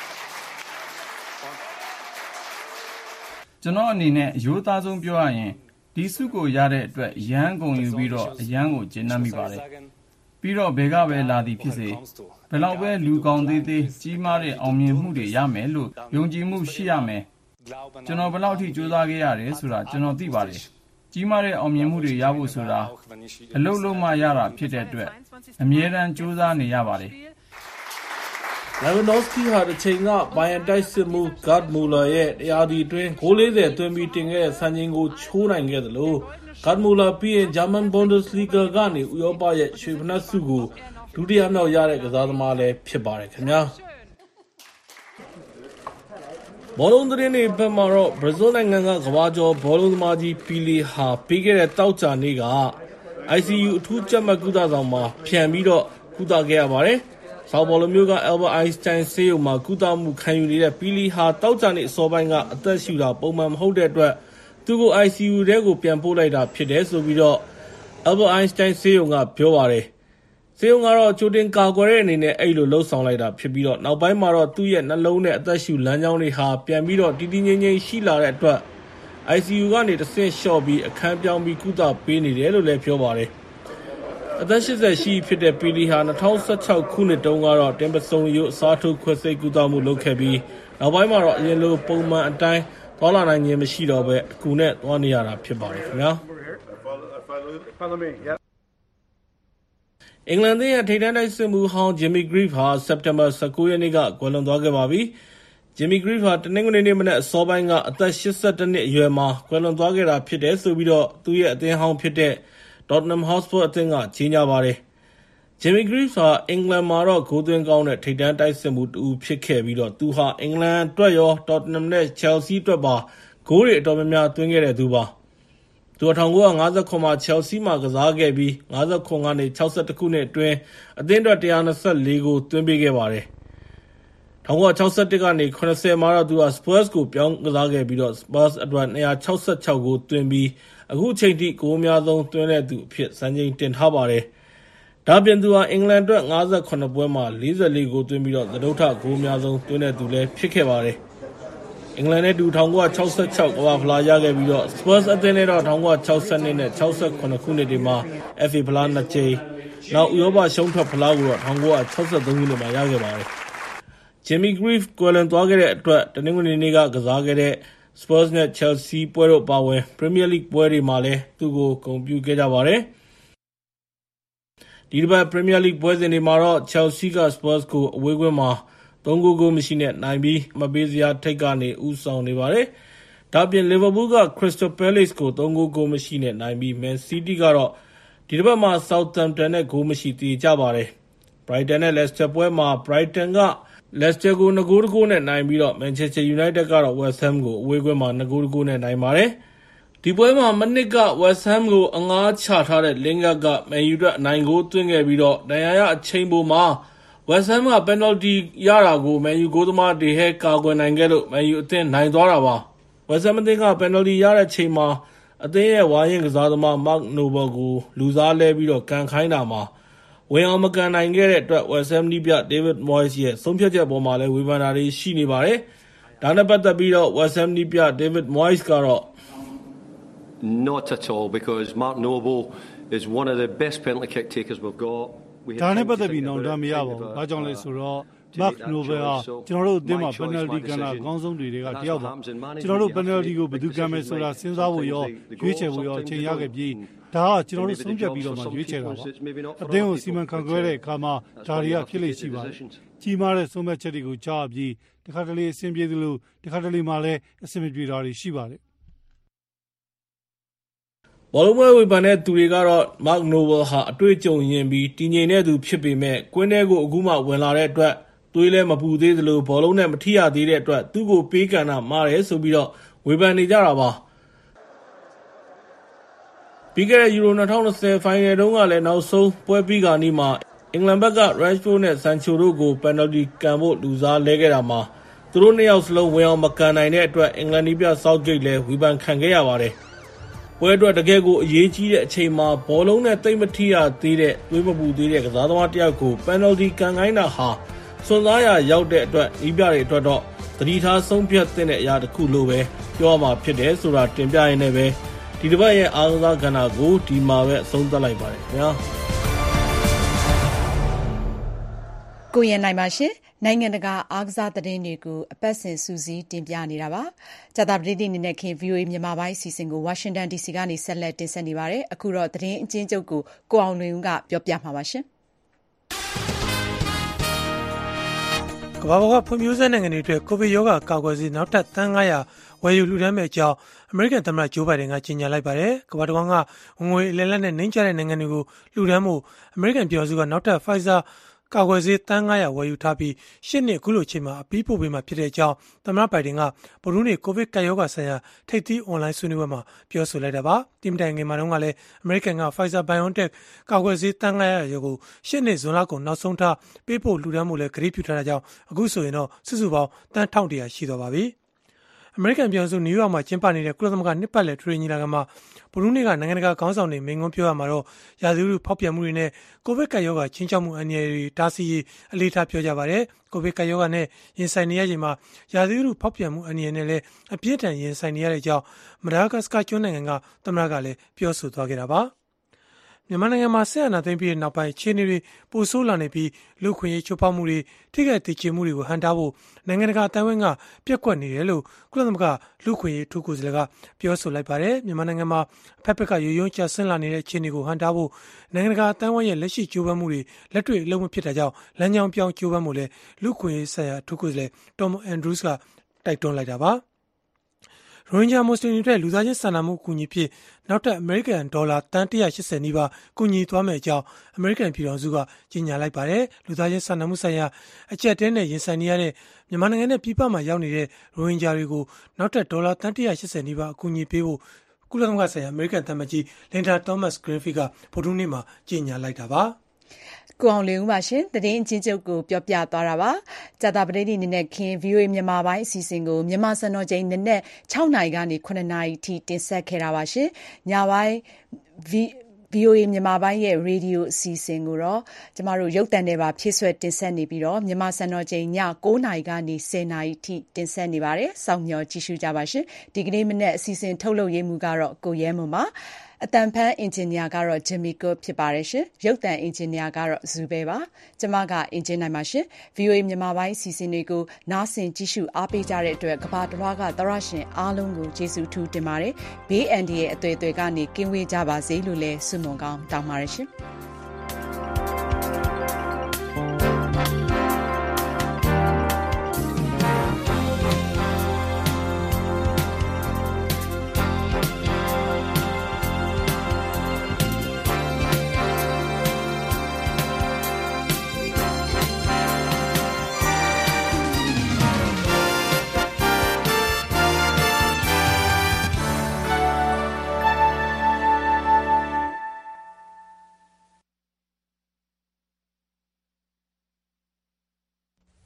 ကျွန်တော်အနေနဲ့အရိုးသားဆုံးပြောရရင်ဒီဆုကိုရတဲ့အတွက်ရန်ကုန်ယူပြီးတော့အရန်ကိုကျဉ်းနှံ့မိပါတယ်ပြီးတော့ဘယ်ကပဲလာသည်ဖြစ်စေဘယ်တော့ပဲလူကောင်းသေးသေးကြီးမားတဲ့အောင်မြင်မှုတွေရမယ်လို့ယုံကြည်မှုရှိရမယ်ကျွန်တော်ဘယ်လောက်ထိကြိုးစားခဲ့ရတယ်ဆိုတာကျွန်တော်သိပါတယ်ကြီးမားတဲ့အောင်မြင်မှုတွေရဖို့ဆိုတာအလုပ်လုံးမှရတာဖြစ်တဲ့အတွက်အမြဲတမ်းကြိုးစားနေရပါတယ် Lewandowski ဟာတစ်ချိန်ကဘိုင်ယန်တိုက်စစ်မှူး Gerd Müller ရဲ့တရားဒီအတွင်းဂိုး၄၀သွင်းပြီးတင်ခဲ့တဲ့စံချိန်ကိုချိုးနိုင်ခဲ့သလို Gerd Müller ပြီးရင် German Bundesliga ကနေဥရောပရဲ့ရွှေဖိနပ်ဆုကိုဒုတိယမြောက်ရတဲ့ကစားသမားလည်းဖြစ်ပါတယ်ခင်ဗျာဘောလုံးသတင်းတွေဘက်မှာတော့ဘရာဇီးနိုင်ငံကကမ္ဘာကျော်ဘောလုံးသမားကြီးပီလီဟာပြီးခဲ့တဲ့တောက်ကြနေ့က အိုင် စီ ယူ အထူးကြပ်မတ်ကုသဆောင်မှာဖြန်ပြီးတော့ကုသခဲ့ရပါတယ်။ဆောက်ဘော်လိုမျိုးက Albert Einstein ဆေးရုံမှာကုသမှုခံယူနေတဲ့ပီလီဟာတောက်ကြနေ့အစောပိုင်းကအသက်ရှူတာပုံမှန်မဟုတ်တဲ့အတွက်သူ့ကို အိုင် စီ ယူ ထဲကိုပြန်ပို့လိုက်တာဖြစ်တယ်ဆိုပြီးတော့ Albert Einstein ဆေးရုံကပြောပါတယ်။ဆေးရုံကတော့ကြိုတင်ကာကွယ်တဲ့အနေနဲ့အဲ့လိုလှုပ်ဆောင်လိုက်တာဖြစ်ပြီးတော့နောက်ပိုင်းမှာတော့သူ့ရဲ့နှလုံးနဲ့အသက်ရှူလမ်းကြောင်းတွေဟာပြန်ပြီးတော့တည်တည်ငြိမ်ငြိမ်ရှိလာတဲ့အတွက် အိုင် စီ ယူ ကနေတစ်ဆင့်လျှော့ပြီးအခန်းပြောင်းပြီးကုသပေးနေတယ်လို့လည်းပြောပါတယ်။အသက်၈၀ရှိဖြစ်တဲ့ပီလီဟာ၂၀၁၆ခုနှစ်တုန်းကတော့တင်ပစုံရုပ်အစားထိုးခွဲစိတ်ကုသမှုလုပ်ခဲ့ပြီးနောက်ပိုင်းမှာတော့အရင်လိုပုံမှန်အတိုင်းသွားလာနိုင်ခြင်းမရှိတော့ဘဲအကူနဲ့သွားနေရတာဖြစ်ပါတယ်ခင်ဗျာအင်္ဂလန်ရဲ့ထိပ်တန်းတိုက်စစ်မှူးဟောင်းဂျင်မီဂရစ်ဟာစက်တင်ဘာ၁၉ရက်နေ့ကကွယ်လွန်သွားခဲ့ပါပြီဂျင်မီဂရစ်ဟာတနင်္ဂနွေနေ့မနက်အစောပိုင်းကအသက်၈၁နှစ်အရွယ်မှာကွယ်လွန်သွားခဲ့တာဖြစ်တယ်ဆိုပြီးတော့သူ့ရဲ့အသင်းဟောင်းဖြစ်တဲ့ Tottenham Hotspur အသင်းကကြေညာပါတယ်။ဂျင်မီဂရစ်ဟာအင်္ဂလန်မှာတော့ဂိုးသွင်းကောင်းတဲ့ထိပ်တန်းတိုက်စစ်မှူးတူဖြစ်ခဲ့ပြီးတော့သူဟာအင်္ဂလန်အတွက်ရော Tottenham နဲ့ Chelsea အတွက်ပါဂိုးတွေအတော်များများသွင်းခဲ့တဲ့သူပါ။သူက၁၉၅၇မှာ Chelsea မှာကစားခဲ့ပြီး၅၇ကနေ၆၁ခုနှစ်အတွင်းအသင်းအတွက်၁၂၄ဂိုးသွင်းပေးခဲ့ပါတယ်။၁၉၆၁ကနေ၇၀မှာတော့သူက Spurs ကိုပြောင်းကစားခဲ့ပြီးတော့ Spurs အတွက်၂၆၆ဂိုးသွင်းပြီးအခုချိန်ထိဂိုးအများဆုံးသွင်းတဲ့သူအဖြစ်စံချိန်တင်ထားပါတယ်။ဒါပြင်သူဟာအင်္ဂလန်အတွက်၅၇ပွဲမှာ၄၄ဂိုးသွင်းပြီးတော့သဒုဋ္ဌဂိုးအများဆုံးသွင်းတဲ့သူလည်းဖြစ်ခဲ့ပါတယ်။အင်္ဂလန်နဲ့တူ၁၉၆၆ကမ္ဘာဖလားရခဲ့ပြီးတော့ Spurs အသင်းနဲ့တော့၁၉၆၂နဲ့၆၇ခုနှစ်တွေမှာ အက်ဖ် အေ ဖလားနှစ်ကြိမ်နောက်ဥရောပရှုံးထွက်ဖလားကိုတော့၁၉၆၃ခုနှစ်မှာရခဲ့ပါတယ်။ Jimmy Greaves ကွယ်လွန်သွားခဲ့တဲ့အတွက်တနင်္ဂနွေနေ့ကကစားခဲ့တဲ့ Spurs နဲ့ Chelsea ပွဲတို့ပါဝင် Premier League ပွဲတွေမှာလည်းသူ့ကိုဂုဏ်ပြုခဲ့ကြပါတယ်။ဒီတစ်ပတ် Premier League ပွဲစဉ်တွေမှာတော့ Chelsea က Spurs ကိုအဝေးကွင်းမှာသုံးဂိုးကိုမရှိနဲ့နိုင်ပြီးအမှတ်ပေးစရာထိပ်ကနေဦးဆောင်နေပါတယ်။ဒါ့အပြင် Liverpool က Crystal Palace ကို သုံး ဂိုး ဂိုးမရှိနဲ့နိုင်ပြီး Man City ကတော့ဒီတစ်ပတ်မှာ Southampton နဲ့ ဂိုးမရှိတည်ကြပါတယ်။ Brighton နဲ့ Leicester ပွဲမှာ Brighton က Leicester ကို ၂ ဂိုး ၁ ဂိုးနဲ့နိုင်ပြီးတော့ Manchester United ကတော့ West Ham ကို အဝေးကွင်းမှာ ၂ ဂိုး ၁ ဂိုးနဲ့နိုင်ပါတယ်။ ဒီပွဲမှာမနှစ်က West Ham ကိုအငှားချထားတဲ့ Lingard က Man U အတွက်အနိုင်ဂိုးသွင်းခဲ့ပြီးတော့ ဒဏ်ရာရအချိန်ပိုမှာ West Ham က ပယ်နယ်လ်တီရတာကို Man U ဂိုးသမား De Gea ကာကွယ်နိုင်ခဲ့လို့ Man U အသင်းနိုင်သွားတာပါ။ West Ham အသင်းက ပယ်နယ်လ်တီရတဲ့အချိန်မှာ အသင်းရဲ့ဝါရင့်ကစားသမား Mark Noble ကိုလူစားလဲပြီးတော့ကန်ခိုင်းတာမှာဝင်အောင်မကန်နိုင်ခဲ့တဲ့အတွက် West Ham နည်းပြ David Moyes ရဲ့ဆုံးဖြတ်ချက်ပေါ်မှာလည်းဝေဖန်တာတွေရှိနေပါတယ်။ဒါနဲ့ပတ်သက်ပြီးတော့ West Ham နည်းပြ David Moyes ကတော့ Not at all because Mark Noble is one of the best penalty kick takers we've got. ဒါနဲ့ပတ်သက်ပြီးတော့ဒါမရပါဘူး။ဘာကြောင့်လဲဆိုတော့ Mark Noble ဟာကျွန်တော်တို့အသင်းမှာ penalty ကန်တာအကောင်းဆုံးတွေကတယောက်ပါ။ကျွန်တော်တို့ penalty ကိုဘယ်သူကန်မယ်ဆိုတာစဉ်းစားဖို့ရောရွေးချယ်ဖို့ရောအချိန်ရခဲ့ပြီးဒါကကျွန်တော်တို့ဆုံးဖြတ်ပြီးတော့မှရွေးချယ်တာပါ။အသင်းကိုစီမံခန့်ခွဲတဲ့အခါမှာဒါတွေကဖြစ်လိမ့်ရှိပါတယ်။ကြီးမားတဲ့ဆုံးဖြတ်ချက်တွေကိုကြားပြီးတခါတလေအဆင်ပြေသလိုတခါတလေမှလည်းအဆင်မပြေတာတွေရှိပါတယ်။ဘောလုံးပွဲဝေဖန်တဲ့သူတွေကတော့ Mark Noble ဟာအတွေ့အကြုံရင်းပြီးတည်ငြိမ်တဲ့သူဖြစ်ပေမဲ့ကွင်းထဲကိုအခုမှဝင်လာတဲ့အတွက်သွေးလည်းမပူသေးသလိုဘောလုံးနဲ့မထိရသေးတဲ့အတွက်သူ့ကိုပေးကန်တာမှားတယ်ဆိုပြီးတော့ဝေဖန်နေကြတာပါ။ပြီးခဲ့တဲ့ Euro ၂၀၂၀ ဖိုင်နယ်တုန်းကလည်းနောက်ဆုံးပွဲပြီးကာနီးမှာအင်္ဂလန်ဘက်က Rashford နဲ့ Sancho တို့ကို penalty ကန်ဖို့လူစားလဲခဲ့တာမှာသူတို့နှစ်ယောက်စလုံးဝင်အောင်မကန်နိုင်တဲ့အတွက်အင်္ဂလန်နည်းပြ Southgate လည်းဝေဖန်ခံခဲ့ရပါတယ်။ပွဲအတွက်တကယ်ကိုအရေးကြီးတဲ့အချိန်မှာဘောလုံးနဲ့သိမ့်မထိရသေးတဲ့သွေးမပူသေးတဲ့ကစားသမားတစ်ယောက်ကို penalty ကန်ခိုင်းတာဟာစွန့်စားရရောက်တဲ့အတွက်ဤပြတွေအတွက်တော့သတိထားဆုံးဖြတ်တဲ့အရာတစ်ခုလိုပဲပြောရမှာဖြစ်တယ်ဆိုတာတင်ပြရင်းနဲ့ပဲဒီတစ်ပတ်ရဲ့အားကစားကဏ္ဍကိုဒီမှာပဲအဆုံးသတ်လိုက်ပါတယ်ခင်ဗျာကိုရန်နိုင်ပါရှင်နိုင်ငံတကာအားကစားသတင်းတွေကိုအပတ်စဉ်စူးစီးတင်ပြနေတာပါ။ကြာသပတေးနေ့နေ့ခင် ဗွီအိုအေ မြန်မာပိုင်းအစီအစဉ်ကို Washington ဒီ စီ ကနေဆက်လက်တင်ဆက်နေပါတယ်။အခုတော့သတင်းအကျဉ်းချုပ်ကိုကိုအောင်လွင်ဦးကပြောပြမှာပါရှင်။ကမ္ဘာပေါ်ကဖွံ့ဖြိုးဆဲနိုင်ငံတွေအတွက်ကိုဗစ်ရောဂါကာကွယ်ဆေးနောက်ထပ်သန်းငါးရာဝယ်ယူလှူဒါန်းမယ့်အကြောင်းအမေရိကန်သမ္မတဂျိုးဘိုင်ဒန်ကကြေညာလိုက်ပါတယ်။ကမ္ဘာတစ်ဝန်းကငွေအလယ်လက်နဲ့နှိမ့်ချတဲ့နိုင်ငံတွေကိုလှူဒါန်းမှုအမေရိကန်ပြည်ထောင်စုကနောက်ထပ် Pfizerကာကွယ်ဆေးသန်းငါးရာဝယ်ယူထားပြီးရှစ်နှစ်အခုလိုအချိန်မှာအပြီးပို့ပေးမှာဖြစ်တဲ့အကြောင်းသမ္မတဘိုင်ဒန်ကဗုဒ္ဓဟူးနေ့ကိုဗစ်ကပ်ရောဂါဆိုင်ရာထိပ်သီးအွန်လိုင်းဆွေးနွေးပွဲမှာပြောဆိုလိုက်တာပါ။ဒီမတိုင်ခင်မှာတော့ကလည်းအမေရိကန်က Pfizer BioNTech ကာကွယ်ဆေးသန်းငါးရာကိုရှစ်နှစ်ဇွန်လကုန်နောက်ဆုံးထားပေးပို့လှူဒါန်းမှုလည်းကတိပြုထားတာကြောင့်အခုဆိုရင်တော့စုစုပေါင်းသန်းတစ်ထောင်တစ်ရာရှိသွားပါပြီ။အမေရိကန်ပြည်ထောင်စုနယူးယောက်မှာကျင်းပနေတဲ့ကုလသမဂ္ဂနှစ်ပတ်လည်ထွေထွေညီလာခံမှာဗုဒ္ဓဟူးနေ့ကနိုင်ငံတကာခေါင်းဆောင်တွေမိန့်ခွန်းပြောရမှာတော့ရာသီဥတုဖောက်ပြန်မှုတွေနဲ့ကိုဗစ်ကပ်ရောဂါချင်းချောက်မှုအန္တရာယ်တွေတားဆီးရေးအလေးထားပြောကြပါတယ်။ကိုဗစ်ကပ်ရောဂါနဲ့ရင်ဆိုင်နေရချိန်မှာရာသီဥတုဖောက်ပြန်မှုအန္တရာယ်နဲ့လည်းအပြင်းထန်ရင်ဆိုင်နေရတဲ့အကြောင်းမဒါဂတ်စကာကျွန်းနိုင်ငံကသမ္မတကလည်းပြောဆိုသွားခဲ့တာပါ။မြန်မာနိုင်ငံမှာဆက်အာဏာသိမ်းပြီးတဲ့နောက်ပိုင်းအခြေအနေတွေပိုဆိုးလာနေပြီးလူခွင့်ရေးချိုးဖောက်မှုတွေထိခိုက်ဒေချေမှုတွေကိုဟန်တားဖို့နိုင်ငံတကာအတိုင်းအဝိုင်းကပြက်ကွက်နေတယ်လို့ကုလသမဂ္ဂလူခွင့်ရေးထိုးကိုယ်စားလှယ်ကပြောဆိုလိုက်ပါတယ်မြန်မာနိုင်ငံမှာအဖက်ဖက်ကရိုးရိုးကျဆင်းလာနေတဲ့အခြေအနေကိုဟန်တားဖို့နိုင်ငံတကာအတိုင်းအဝိုင်းရဲ့လက်ရှိကြိုးပမ်းမှုတွေလက်တွေ့အလုံးမဖြစ်တာကြောင့်လမ်းကြောင်းပြောင်းကြိုးပမ်းမှုလည်းလူခွင့်ရေးဆိုင်ရာထိုးကိုယ်စားလှယ် Tom Andrews ကတိုက်တွန်းလိုက်တာပါရိုဟင်ဂျာမွတ်စလင်တွေအတွက်လူသားချင်းစာနာမှုအကူအညီဖြစ်နောက်ထပ်အမေရိကန်ဒေါ်လာသန်းတစ်ရာရှစ်ဆယ်နီးပါးကူညီသွားမယ့်အကြောင်းအမေရိကန်ပြည်ထောင်စုကကြေညာလိုက်ပါတယ်။လူသားချင်းစာနာမှုဆိုင်ရာအကျပ်တဲနဲ့ရင်ဆိုင်နေရတဲ့မြန်မာနိုင်ငံနဲ့ပြည်ပမှာရောက်နေတဲ့ရိုဟင်ဂျာတွေကိုနောက်ထပ်ဒေါ်လာသန်းတစ်ရာရှစ်ဆယ်နီးပါးအကူအညီပေးဖို့ကုလသမဂ္ဂဆိုင်ရာအမေရိကန်သံအမတ်ကြီးလင်ဒါသောမတ်ဂရင်းဖီကဗုဒ္ဓဟူးနေ့မှာကြေညာလိုက်တာပါ။ကိုအောင်လင်းဦးပါရှင်သတင်းအချင်းချုပ်ကိုပြောပြသွားတာပါကြာတာပတိနေ့နဲ့ခင် ဗွီအိုအေ မြန်မာပိုင်းအစီအစဉ်ကိုမြန်မာစံတော်ချိန်နေ့နဲ့၆နာရီကနေခုနှစ်နာရီထိတင်ဆက်ခဲ့တာပါရှင်ညပိုင်း ဗီအိုအေ မြန်မာပိုင်းရဲ့ရေဒီယိုအစီအစဉ်ကိုတော့ကျမတို့ရုပ်သံနဲ့ပါဖြည့်ဆွတ်တင်ဆက်နေပြီးတော့မြန်မာစံတော်ချိန်ည၉နာရီကနေ၁၀နာရီထိတင်ဆက်နေပါတယ်စောင့်မျှော်ကြည့်ရှုကြပါရှင်ဒီကနေ့မနေ့အစီအစဉ်ထုတ်လုပ်ရေးမှုကတော့ကိုရဲမွန်ပါအတန်ဖန်အင်ဂျင်နီယာကတော့ဂျင်မီကိုဖြစ်ပါတယ်ရှင်ရုပ်သံအင်ဂျင်နီယာကတော့ဇူဘဲပါကျမကအင်ဂျင်နိုင်ပါရှင် ဗွီအိုအေ မြန်မာပိုင်းအစီအစဉ်တွေကိုနားဆင်ကြည့်ရှုအားပေးကြတဲ့အတွက်ကမ္ဘာတစ်လွှားကသရရှင်အားလုံးကိုကျေးဇူးထူးတင်ပါတယ်ဘေးအန္တရာယ်အသွေးအသွေကနေကင်းဝေးကြပါစေလို့လည်းဆုမွန်ကောင်းတောင်းပါတယ်ရှင်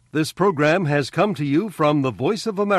This program has come to you from the Voice of America.